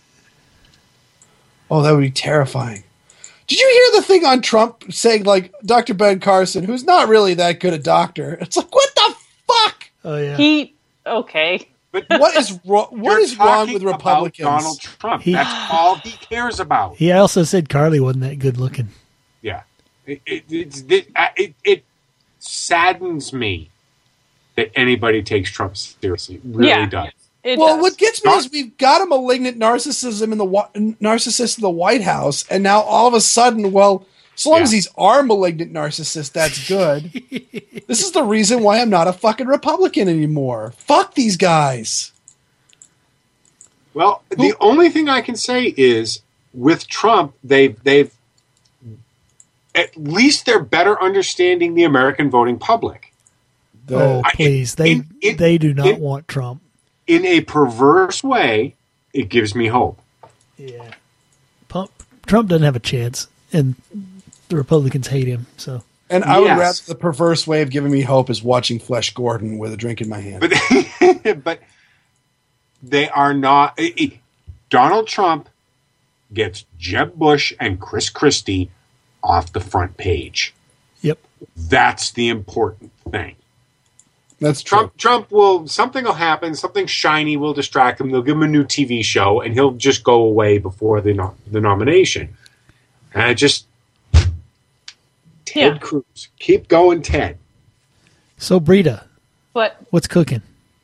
Oh, that would be terrifying. Did you hear the thing on Trump saying, like, Doctor Ben Carson, who's not really that good a doctor? It's like, what the fuck? Oh yeah. He okay. But What is wrong? What you're is wrong talking with about Republicans? Donald Trump. He- That's all he cares about. He also said Carly wasn't that good looking. Yeah. It, it, it's, it, it, it saddens me that anybody takes Trump seriously. It really Yeah. does. It Well, does. what gets me Not- is we've got a malignant narcissism in the Whi- narcissist in the White House, and now all of a sudden, well, as long Yeah. as he's our malignant narcissist, that's good. This is the reason why I'm not a fucking Republican anymore. Fuck these guys. Well, the Who- only thing I can say is with Trump, they've they've at least they're better understanding the American voting public. The- Oh I- please, they in- in- they do not in- want Trump. In a perverse way, it gives me hope. Yeah. Pump, Trump doesn't have a chance, and the Republicans hate him. So and I would Yes. rather the perverse way of giving me hope is watching Flesh Gordon with a drink in my hand. But but they are not. eh, eh, Donald Trump gets Jeb Bush and Chris Christie off the front page. yep. That's the important thing. That's true. Trump Trump will something will happen, something shiny will distract him. They'll give him a new T V show, and he'll just go away before the no, the nomination. And I just Ted Yeah. Cruz, keep going, Ted. So Brita, but what's cooking?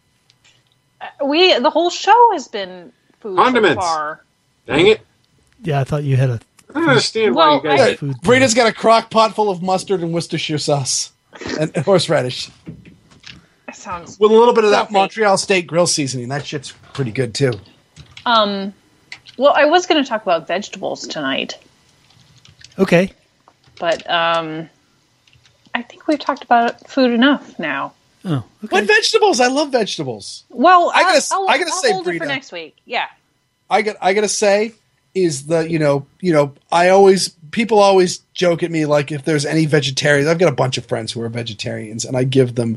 we the whole show has been food Condiments. so far. Dang it! Yeah, I thought you had a. I don't understand Well, why you guys. I- Yeah, Food Brita's got a crock pot full of mustard and Worcestershire sauce and horseradish That sounds with a little bit of that Filthy. Montreal Steak grill seasoning. That shit's pretty good too. um. Well, I was going to talk about vegetables tonight, Okay. but um, I think we've talked about food enough now. Oh, okay. What vegetables? I love vegetables. Well, I gotta- I'll, I gotta I'll say, hold it for Brita. next week. Yeah. I got I gotta say is the you know you know I always people always joke at me like if there's any vegetarians. I've got a bunch of friends who are vegetarians, and I give them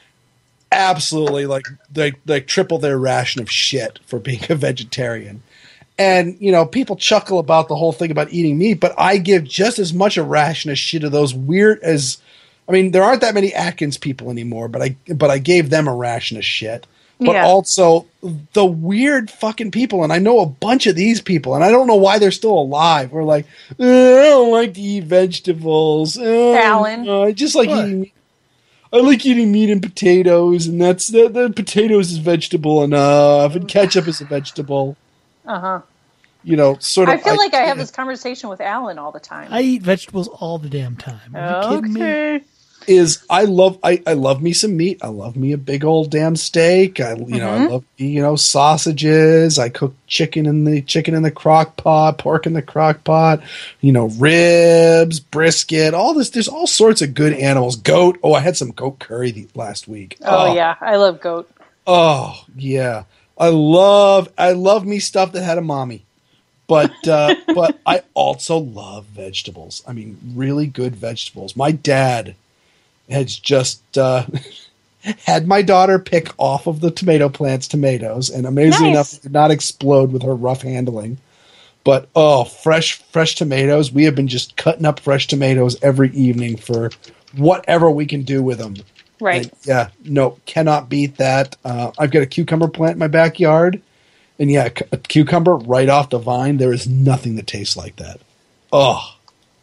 absolutely like they like triple their ration of shit for being a vegetarian. And you know people chuckle about the whole thing about eating meat, but I give just as much a ration of shit to those weird as I mean there aren't that many Atkins people anymore, but I but I gave them a ration of shit. But Yeah. also the weird fucking people, and I know a bunch of these people, and I don't know why they're still alive. We're like, "Uh, I don't like to eat vegetables. Uh, Alan. uh, I just like What? eating. meat. I like eating meat and potatoes, and that's the, the potatoes is vegetable enough, and ketchup is a vegetable. Uh huh. You know, sort of. I feel like I have this conversation with Alan all the time. I eat vegetables all the damn time. Are you kidding me? Okay. is I love I, I love me some meat. I love me a big old damn steak. I you know I love you know sausages. I cook chicken in the chicken in the crock pot, pork in the crock pot. You know ribs, brisket, all this. There's all sorts of good animals. Goat. Oh, I had some goat curry the, last week. Oh, yeah, I love goat. Oh yeah, I love I love me stuff that had a mommy. But uh, but I also love vegetables. I mean, really good vegetables. My dad has just uh, had my daughter pick off of the tomato plants tomatoes, and amazingly Nice. enough, it did not explode with her rough handling. But oh, fresh fresh tomatoes! We have been just cutting up fresh tomatoes every evening for whatever we can do with them. Right. And, yeah, no, cannot beat that. Uh, I've got a cucumber plant in my backyard, and yeah, c- a cucumber right off the vine. There is nothing that tastes like that. Oh,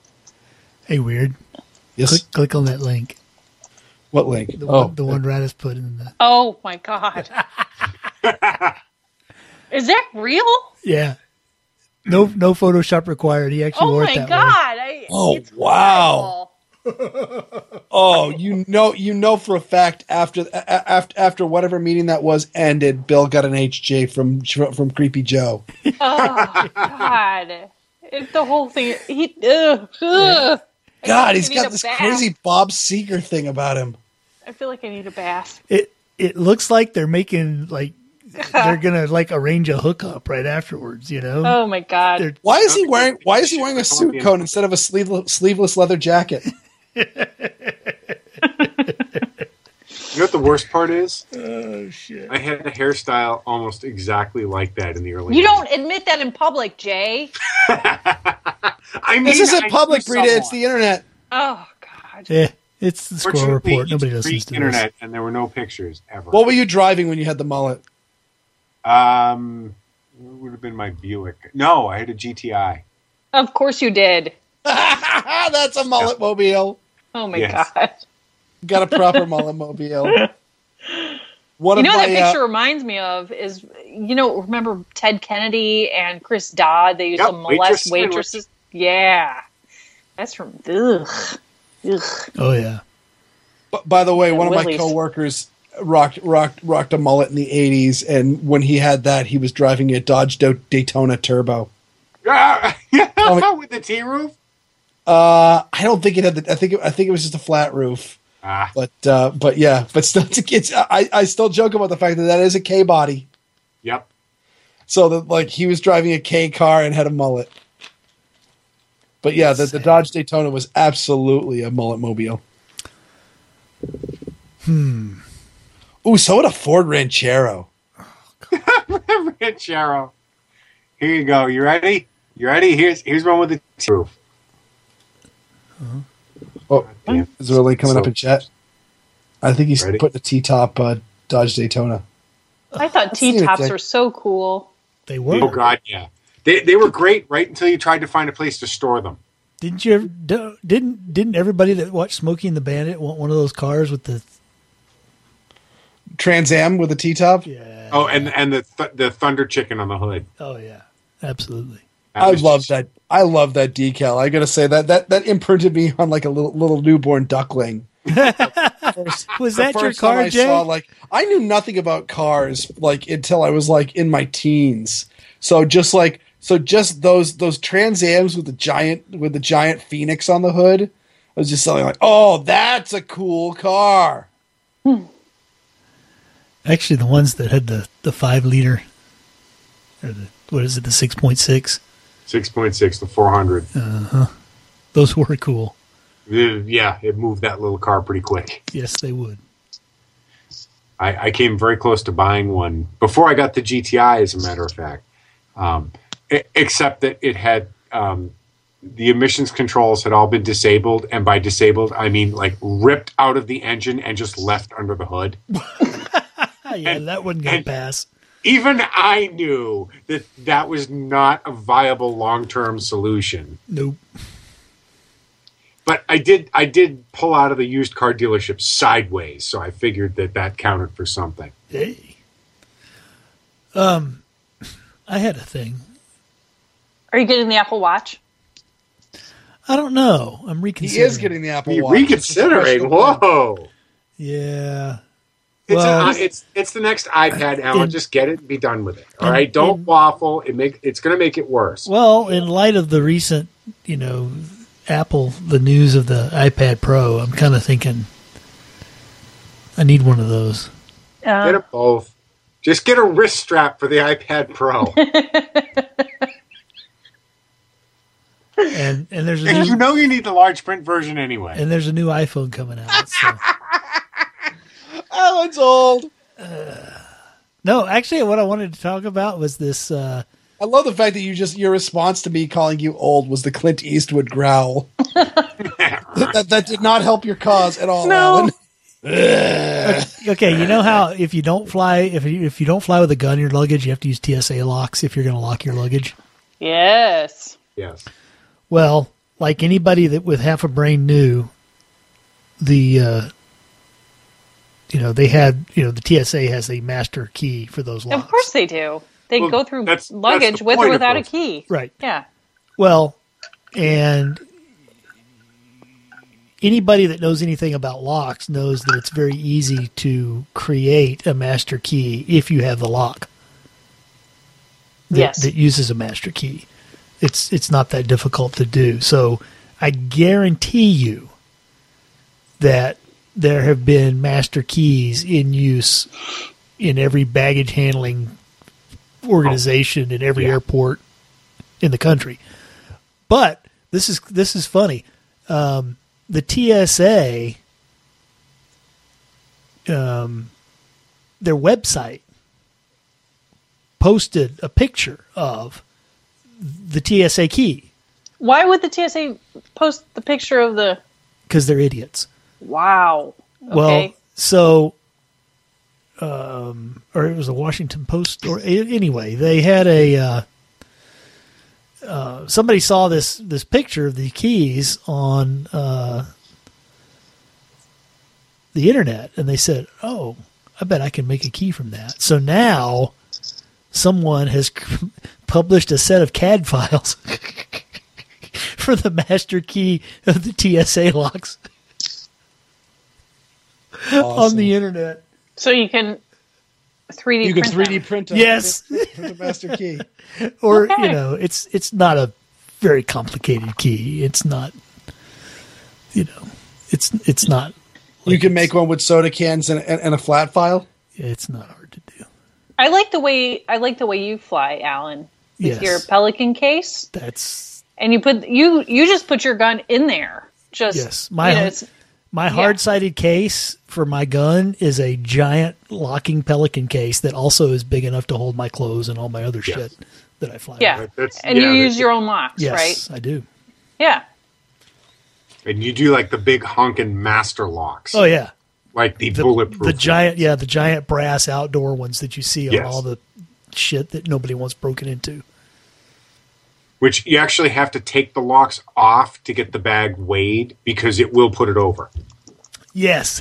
Hey, weird. yes. Click, click on that link. What link? The Oh, one, the one Radis put in the. Oh my god. Is that real? Yeah. No, no Photoshop required. He actually Oh wore my it that god. way. I, Oh, it's wow. Oh, you know, you know for a fact after after after whatever meeting that was ended, Bill got an H J from from Creepy Joe. Oh God! It, the whole thing. He. Ugh, ugh. God, he's I got need a this bath. crazy Bob Seger thing about him. I feel like I need a bath. It it looks like they're making like they're gonna like arrange a hookup right afterwards. You know. Oh my God! They're- Why is he wearing Why is he wearing a suit coat instead of a sleeveless, sleeveless leather jacket? You know what the worst part is? oh shit! I had a hairstyle almost exactly like that in the early. You don't admit that in public, Jay. I mean, This isn't I public, knew Rita. It's someone. the internet. Oh God! Yeah, it's the Squirrel Fortunately, Report. Nobody it's listens to pre-internet, and there were no pictures ever. What were you driving when you had the mullet? Um, it would have been my Buick. No, I had a G T I. Of course you did. That's a mullet mobile. Oh my Yes. God! Got a proper mullet mobile. One You of know what my, that picture uh, reminds me of is, you know, remember Ted Kennedy and Chris Dodd? They used Yep, to molest waitress waitresses. Yeah, that's from ugh, ugh. Oh yeah. b- by the way, Yeah, one of my Willie's. coworkers rocked rocked rocked a mullet in the eighties, and when he had that, he was driving a Dodge Do- Daytona Turbo. Yeah, Oh, with the T roof. Uh, I don't think it had the. I think it, I think it was just a flat roof. Ah, But uh, but yeah, but still, it's, it's I I still joke about the fact that that is a K body. yep. So that like he was driving a K car and had a mullet. But yeah, the, the Sad. Dodge Daytona was absolutely a mullet mobile. Hmm. Ooh, so would a Ford Ranchero. Ranchero. Here you go. You ready? You ready? Here's here's one with the T roof. Oh, Damn. is there a link coming So- up in chat? I think he's Ready? putting a T-top uh, Dodge Daytona. I thought see it, T-tops Jay. were so cool. They were. Oh God, yeah. They they were great right until you tried to find a place to store them. Didn't you? Ever, do- didn't didn't everybody that watched Smokey and the Bandit want one of those cars with the? Trans Am with a T-top. Yeah. Oh, and and the th- the Thunder Chicken on the hood. Oh yeah. Absolutely. That I was love just- that. I love that decal. I gotta say that that that imprinted me on like a little little newborn duckling. First- Was the that your first time car, I Jay? saw, like, I knew nothing about cars like until I was like in my teens. So just like so just those those Trans Ams with the giant with the giant Phoenix on the hood. I was just something like, oh, that's a cool car. Actually, the ones that had the, the five liter, or the what is it, the six point six? six point six to four hundred. Those were cool. Uh, Yeah, it moved that little car pretty quick. Yes, they would. I, I came very close to buying one before I got the G T I, as a matter of fact. Um, e- except that it had um, the emissions controls had all been disabled, and by disabled I mean like ripped out of the engine and just left under the hood. Ah, yeah, And- that wasn't going and- to pass. Even I knew that that was not a viable long-term solution. Nope. But I did I did pull out of the used car dealership sideways, so I figured that that counted for something. Hey. Um, I had a thing. Are you getting the Apple Watch? I don't know. I'm He reconsidering. is getting the Apple Be Watch. reconsidering. Whoa. Yeah. It's, Well, an, i- it's it's the next iPad, Alan. in- Just get it and be done with it. All in- right, don't in- waffle. It make it's going to make it worse. Well, in light of the recent, you know, Apple, the news of the iPad Pro, I'm kind of thinking I need one of those. Get Uh, them both. Just get a wrist strap for the iPad Pro. And and there's a And new, you know you need the large print version anyway. and there's a new iPhone coming out. So. Alan's old. No, actually, what I wanted to talk about was this. Uh, I love the fact that you just your response to me calling you old was the Clint Eastwood growl. that, that did not help your cause at all, No. Alan. okay, you know how if you don't fly if you, if you don't fly with a gun in your luggage, you have to use T S A locks if you're going to lock your luggage. yes. Yes. Well, like anybody that with half a brain knew, the uh, you know they had you know the T S A has a master key for those locks. Of course they do. They Well, go through that's- that's luggage the with or point of without a those. key. Right. Yeah. Well, and anybody that knows anything about locks knows that it's very easy to create a master key if you have the lock that, Yes. that uses a master key. It's it's not that difficult to do. So I guarantee you that there have been master keys in use in every baggage handling organization in every Yeah. airport in the country. But this is this is funny. Um, the T S A, um, their website posted a picture of the T S A key Why would the T S A post the picture of the? because they're idiots. Wow. Okay. Well, so, um, or it was a Washington Post, or anyway, they had a. Uh, uh, somebody saw this this picture of the keys on uh, the internet, and they said, "Oh, I bet I can make a key from that." So now, someone has published a set of C A D files for the master key of the T S A locks. On Awesome. the internet. So you can three D You can print three D them. print a, Yes. print a master key. Or, Okay. you know, it's it's not a very complicated key. It's not, you know, it's it's not. You like can it's- make one with soda cans and, and, and a flat file. It's not hard to do. I like the way I like the way you fly, Alan, with Yes. your Pelican case, That's and you put you you just put your gun in there. Just Yes. My you know, hu- it's, my Yeah. hard-sided case for my gun is a giant locking Pelican case that also is big enough to hold my clothes and all my other Yes. shit that I fly. yeah, That- that's- and yeah, you use that- your own locks, Yes, right? I do. Yeah. And you do like the big honkin' master locks. Oh yeah. Like the, The, bulletproof. the giant, yeah, the giant brass outdoor ones that you see on Yes. all the shit that nobody wants broken into. Which you actually have to take the locks off to get the bag weighed because it will put it over. Yes.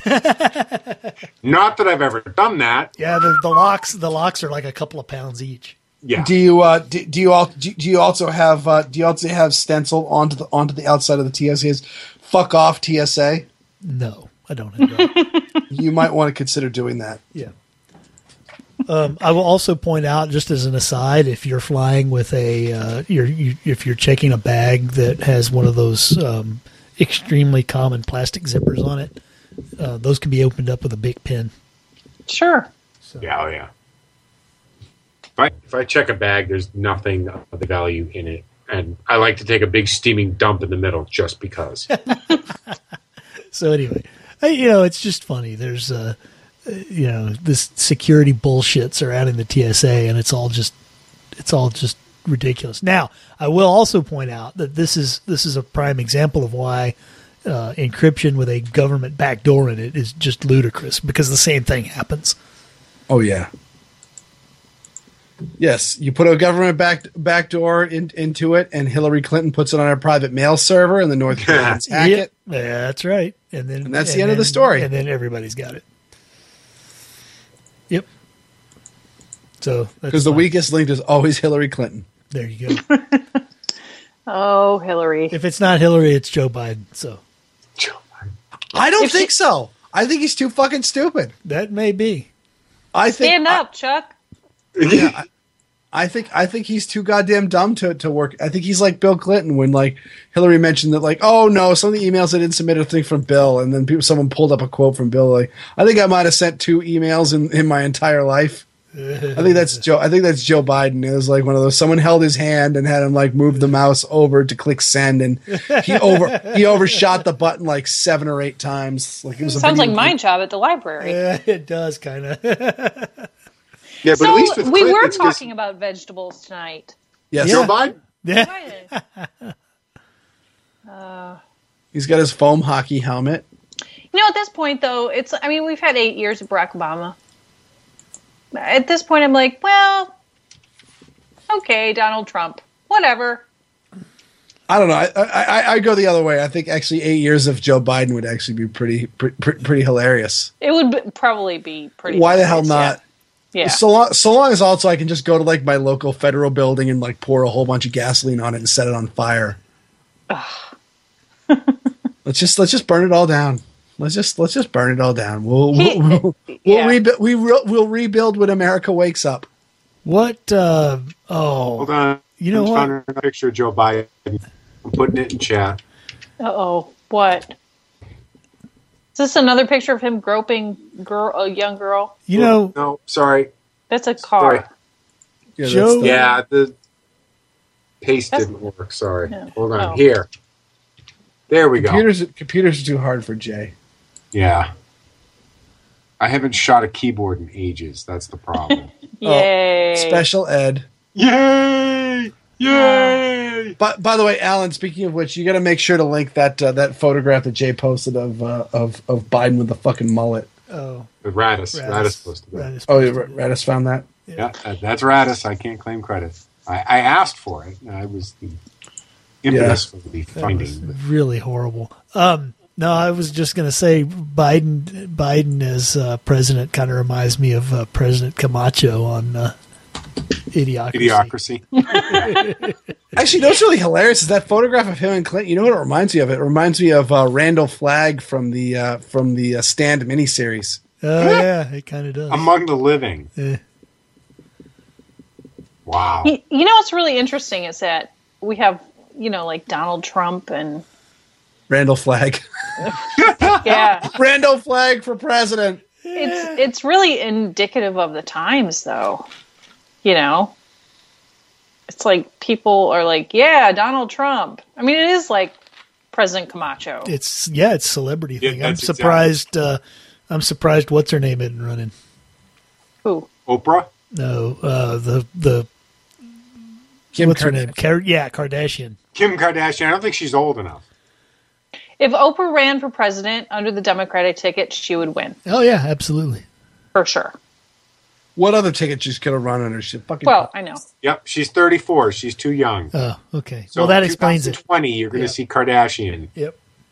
Not that I've ever done that. Yeah, the, the locks the locks are like a couple of pounds each. Yeah. Do you uh, do, do you all do, do you also have uh, do you also have stencil onto the onto the outside of the T S As? Fuck off, T S A. No, I don't have that. You might want to consider doing that. Yeah. Um, I will also point out, just as an aside, if you're flying with a, uh, you're, you, if you're checking a bag that has one of those um, extremely common plastic zippers on it, uh, those can be opened up with a big pin. Sure. So, Yeah, oh yeah. If I, if I check a bag, there's nothing of the value in it. And I like to take a big steaming dump in the middle just because. So anyway, I, you know, it's just funny. There's, uh, uh, you know, this security bullshit surrounding the T S A, and it's all just, it's all just ridiculous. Now, I will also point out that this is this is a prime example of why uh, encryption with a government backdoor in it is just ludicrous, because the same thing happens. Oh yeah. Yes, you put a government back backdoor in, into it, and Hillary Clinton puts it on her private mail server, and the North Koreans hack Yep. it. Yeah, that's right. And then And that's the end of the story. And then everybody's got it. Yep. So that's Because the fine. weakest link is always Hillary Clinton. There you go. Oh, Hillary. If it's not Hillary, it's Joe Biden. So I don't If think she- so. I think he's too fucking stupid. that may be. I think Stand up, Chuck. Yeah, I, I think I think he's too goddamn dumb to, to work. I think he's like Bill Clinton when like Hillary mentioned that like, oh no, some of the emails I didn't submit a thing from Bill, and then people, someone pulled up a quote from Bill like, I think I might have sent two emails in, in my entire life. I think that's Joe. I think that's Joe Biden. It was like one of those. Someone held his hand and had him like move the mouse over to click send, and he over he overshot the button like seven or eight times. Like it was a Sounds like video my game. job at the library. Yeah, it does kind of. Yeah, but So at least with we Clinton, were it's 'cause talking about vegetables tonight. Yes, Joe Biden. Yeah. Right. he's got his foam hockey helmet. You know, at this point, though, it's, I mean, we've had eight years of Barack Obama. At this point, I'm like, well, okay, Donald Trump, whatever. I don't know. I, I I I go the other way. I think actually eight years of Joe Biden would actually be pretty pretty, pretty hilarious. It would be, probably be pretty. Why the hell hilarious, not? Yeah. yeah. So long, so long as also I can just go to like my local federal building and like pour a whole bunch of gasoline on it and set it on fire. Let's just let's just burn it all down. Let's just let's just burn it all down. We'll He- we'll, we'll, yeah. we'll rebuild. We re- we'll rebuild when America wakes up. What? Uh, oh, Hold on. You know I'm what? finding a picture of Joe Biden. I'm putting it in chat. Uh-oh. What? Is this another picture of him groping girl, a young girl? you know, No, sorry. That's a car. Sorry. Yeah, that's Joe- the- Yeah, the paste That's- didn't work. Sorry. No. Hold on. Oh. Here. There we go. computers computers are too hard for Jay. Yeah. I haven't shot a keyboard in ages. That's the problem. Yay. Special ed. Yay! Yay! But by the way, Alan, speaking of which, you got to make sure to link that uh, that photograph that Jay posted of uh, of of Biden with the fucking mullet. oh, The Radis. Radis- Radis posted that. Radis Oh, yeah, posted it. Radis found that. Yeah, that- that's Radis. I can't claim credit. I, I asked for it. I was the impetus for the That was finding. but- really horrible. Um, no, I was just going to say Biden. Biden as uh, president kind of reminds me of uh, President Camacho on uh, Idiocracy. Idiocracy. Actually, you know what's really hilarious is that photograph of him and Clinton. You know what it reminds me of? It reminds me of uh, Randall Flagg from the uh, from the uh, Stand miniseries. Oh yeah, it kind of does. Among the living. Eh. Wow. You, you know what's really interesting is that we have, you know, like Donald Trump and Randall Flagg. yeah, Randall Flagg for president. it's it's really indicative of the times, though. You know, it's like people are like, yeah, Donald Trump. I mean, it is like President Camacho. It's yeah, it's celebrity Yeah, thing. I'm that's exactly- surprised. Uh, I'm surprised. What's her name isn't running? Who? Oprah? No, uh, the the Kim what's her Kardashian. name? Kar- yeah, Kardashian. Kim Kardashian. I don't think she's old enough. If Oprah ran for president under the Democratic ticket, she would win Oh yeah, absolutely. for sure. What other ticket she's gonna run under? She fucking Well, I know. Yep, she's thirty-four. She's too young. Oh, okay. So well, that explains it. twenty you're going to Yeah. see Kardashian. Yep.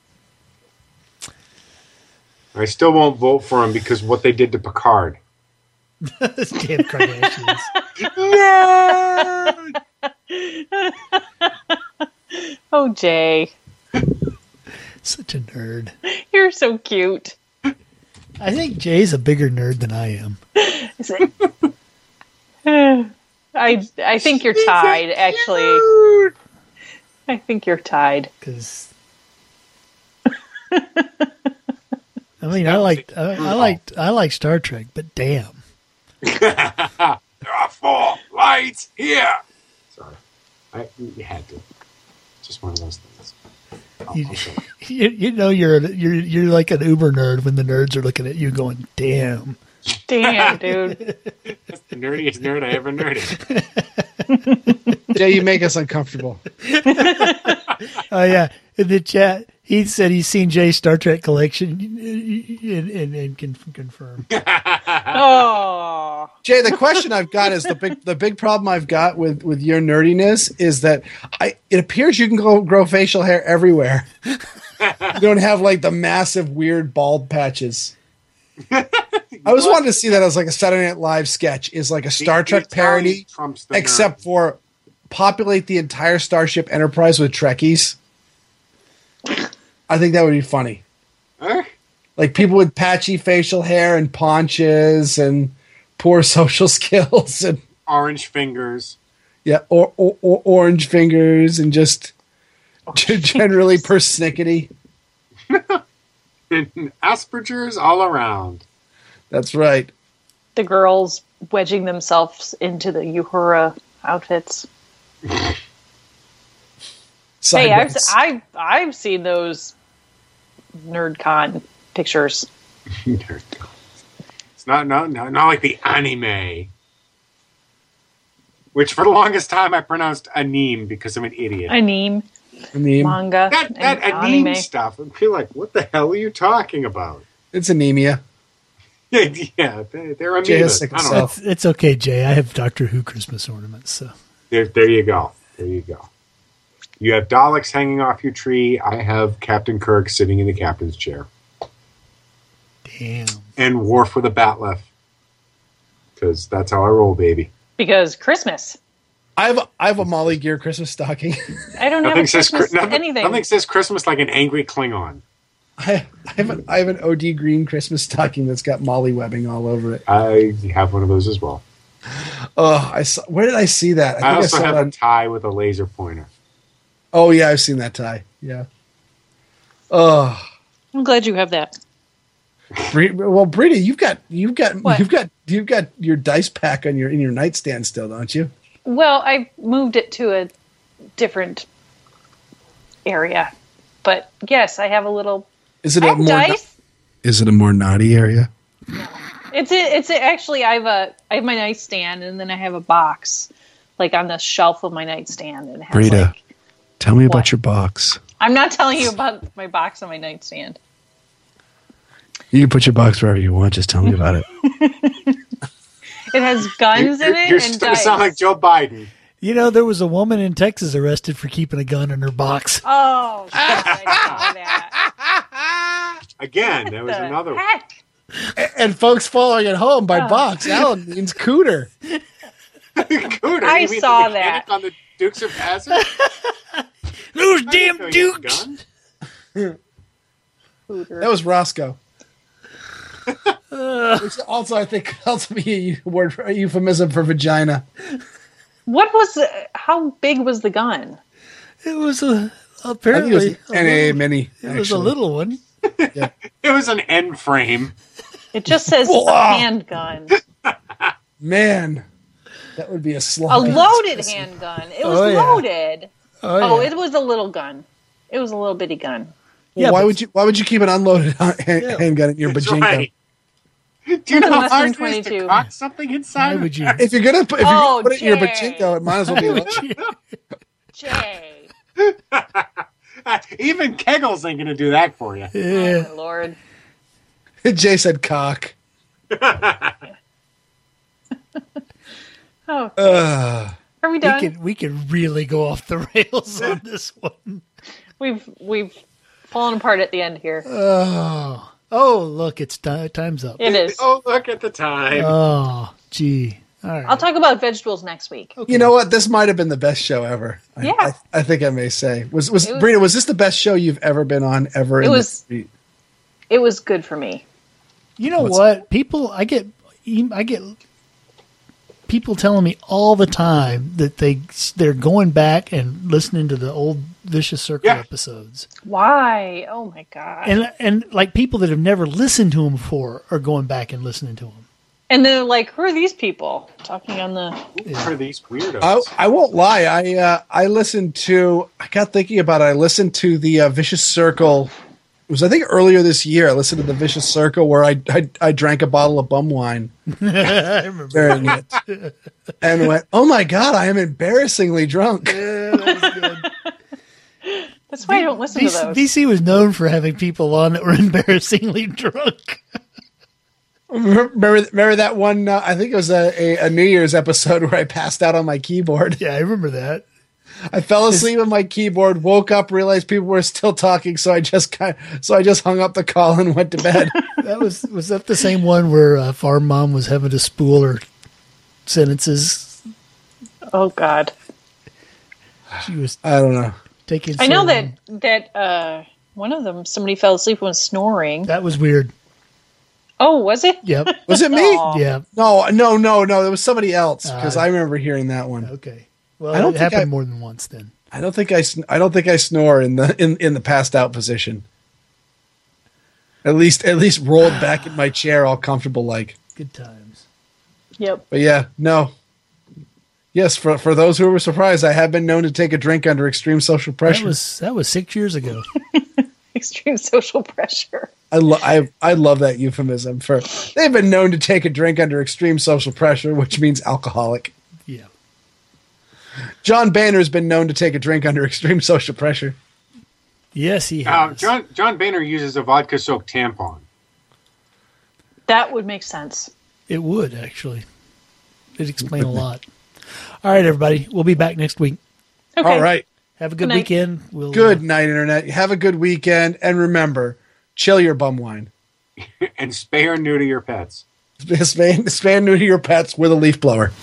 I still won't vote for him because what they did to Picard. Damn Kardashians. Oh, Jay, Such a nerd. you're so cute. I think Jay's a bigger nerd than I am. Is it? I I think you're tied. Actually, I think you're tied. Because I mean, I like I, I like I like Star Trek, but damn, There are four lights here. Sorry. I you had to. Just one of those things. I'll- you, I'll show you. you, you know you're you're you're like an Uber nerd when the nerds are looking at you going, damn. Damn, dude. That's the nerdiest nerd I ever nerded. Jay, you make us uncomfortable. Oh yeah, in the chat, he said he's seen Jay's Star Trek collection and, and, and can confirm. Oh, Jay, the question I've got is the big the big problem I've got with, with your nerdiness is that I it appears you can go grow facial hair everywhere. You don't have like the massive weird bald patches. I was wanting to see that as like a Saturday Night Live sketch, is like a Star The- Trek the Italian parody, trumps the except nerd. for populate the entire Starship Enterprise with Trekkies. I think that would be funny. Huh? Like people with patchy facial hair and paunches and poor social skills and Orange fingers. yeah, or, or, or orange fingers and just generally persnickety. And Asperger's all around. That's right. the girls wedging themselves into the Uhura outfits. Hey, I've, Sideways. I've I've seen those NerdCon pictures. It's not, not, not, not like the anime. Which for the longest time I pronounced anime because I'm an idiot. Anime, I mean, manga, that that and anime, anime. stuff, I feel like, what the hell are you talking about? it's anemia. Yeah, yeah they, they're Jay has amoebas. sick I of don't know. stuff. It's, it's okay, Jay. I have Doctor Who Christmas ornaments, so There, there you go. There you go. You have Daleks hanging off your tree. I have Captain Kirk sitting in the captain's chair. damn. And Worf with a bat left. Because that's how I roll, baby. Because Christmas. I have a, I have a Molly Gear Christmas stocking. I don't have a Nothing says, Christmas nothing, anything. nothing says Christmas like an angry Klingon. I, I have an I have an O D green Christmas stocking that's got Molly webbing all over it. I have one of those as well. Oh, I saw. Where did I see that? I, I, think I, also saw have it a on. tie with a laser pointer. Oh yeah, I've seen that tie. Yeah. Oh, I'm glad you have that. Bre- well, Brady, you've got you've got What? you've got you've got your dice pack on your in your nightstand still, don't you? Well, I moved it to a different area, but yes, I have a little. Is it I a have more dice. is it a more naughty area? It's a, it's a, actually I have a I have my nightstand and then I have a box like on the shelf of my nightstand and it has Brita, like, tell me What? about your box. I'm not telling you about my box on my nightstand. You can put your box wherever you want. Just tell me about it. It has guns You're, in it you're and going to dice. sound like Joe Biden. You know, there was a woman in Texas arrested for keeping a gun in her box. Oh, God, I saw that. Again, there was The another one. heck? and, and folks following at home by Oh. box. Alan means cooter. Cooter, I you mean saw the mechanic that. on the Dukes of Hazzard? Those I damn didn't know you had a dukes! gun. Hooter. That was Roscoe. Which also, I think, also be a word for a euphemism for vagina. What was the, how big was the gun? It was a I think it apparently was a an A little- mini. it was a actually. little one. It was an end frame. It just says Whoa. a handgun. Man, that would be a A sloppy. loaded handgun. It was Oh, yeah. loaded. Oh, Oh, yeah. it was a little gun. It was a little bitty gun. Yeah, why but- would you? Why would you keep an unloaded hand, Yeah. handgun in your That's bajinko? right. Do you know how less hard than it is to twenty-two. cock something Why inside? would you? If you're gonna put, if Oh, you're gonna put it in your Jay. bajinko, it might as well be. loaded. Jay. Even Kegels ain't going to do that for you. Oh, Yeah. my Lord. Jay said cock. Oh, Uh, are we We done? could we could really go off the rails on this one. We've we've fallen apart at the end here. Oh, oh, look, it's ti time's up. It is. Oh, look at the time. Oh, gee. All right. I'll talk about vegetables next week. you know what? This might have been the best show ever. I, Yeah. I, I think I may say. Was was It was- Brina? Was this the best show you've ever been on ever? It in was- The, It was good for me. You know What's- what? People, I get, I get people telling me all the time that they they're going back and listening to the old Vicious Circle Yeah. episodes, Why? Oh my God. and and like people that have never listened to them before are going back and listening to them. And they're like, who are these people talking on the? Who are these weirdos? I, I won't lie. I uh, I listened to. I got thinking about it. I listened to the uh, Vicious Circle. It was I think earlier this year. I listened to the Vicious Circle where I I, I drank a bottle of bum wine I remember. during it, and went, "Oh my God, I am embarrassingly drunk." Yeah, that was good. That's why I don't listen V- to those. V C was known for having people on that were embarrassingly drunk. Remember, remember that one? Uh, I think it was a, a, a New Year's episode where I passed out on my keyboard. Yeah, I remember that. I fell asleep on my keyboard, woke up, realized people were still talking, so I just kind so I just hung up the call and went to bed. That was was that the same one where uh, Farm Mom was having to spool her sentences? Oh God. She was I don't know. taking. I know so that long. that uh, one of them somebody fell asleep when snoring. That was weird. Oh, was it? Yep. Was it me? Aw. Yeah. No, no, no, no. It was somebody else because Uh, I remember hearing that one. Okay. Well, I don't it think happened I- more than once then. I don't think I. sn- I don't think I snore in the in, in the passed out position. At least, at least rolled back in my chair, all comfortable like. Good times. Yep. But yeah, no. Yes, for for those who were surprised, I have been known to take a drink under extreme social That pressure. was that was six years ago. Extreme social pressure. I, lo- I I love that euphemism for. They've been known to take a drink under extreme social pressure, which means alcoholic. Yeah. John Boehner has been known to take a drink under extreme social pressure. Yes, he Uh, has. John John Boehner uses a vodka soaked tampon. That would make sense. It would actually. It'd explain a lot. All right, everybody. We'll be back next week. Okay. All right. Have a good Good night. weekend. We'll, Good uh, night, Internet. Have a good weekend. And remember, chill your bum wine. And spay or neuter your pets. Spay, spay new to your pets with a leaf blower.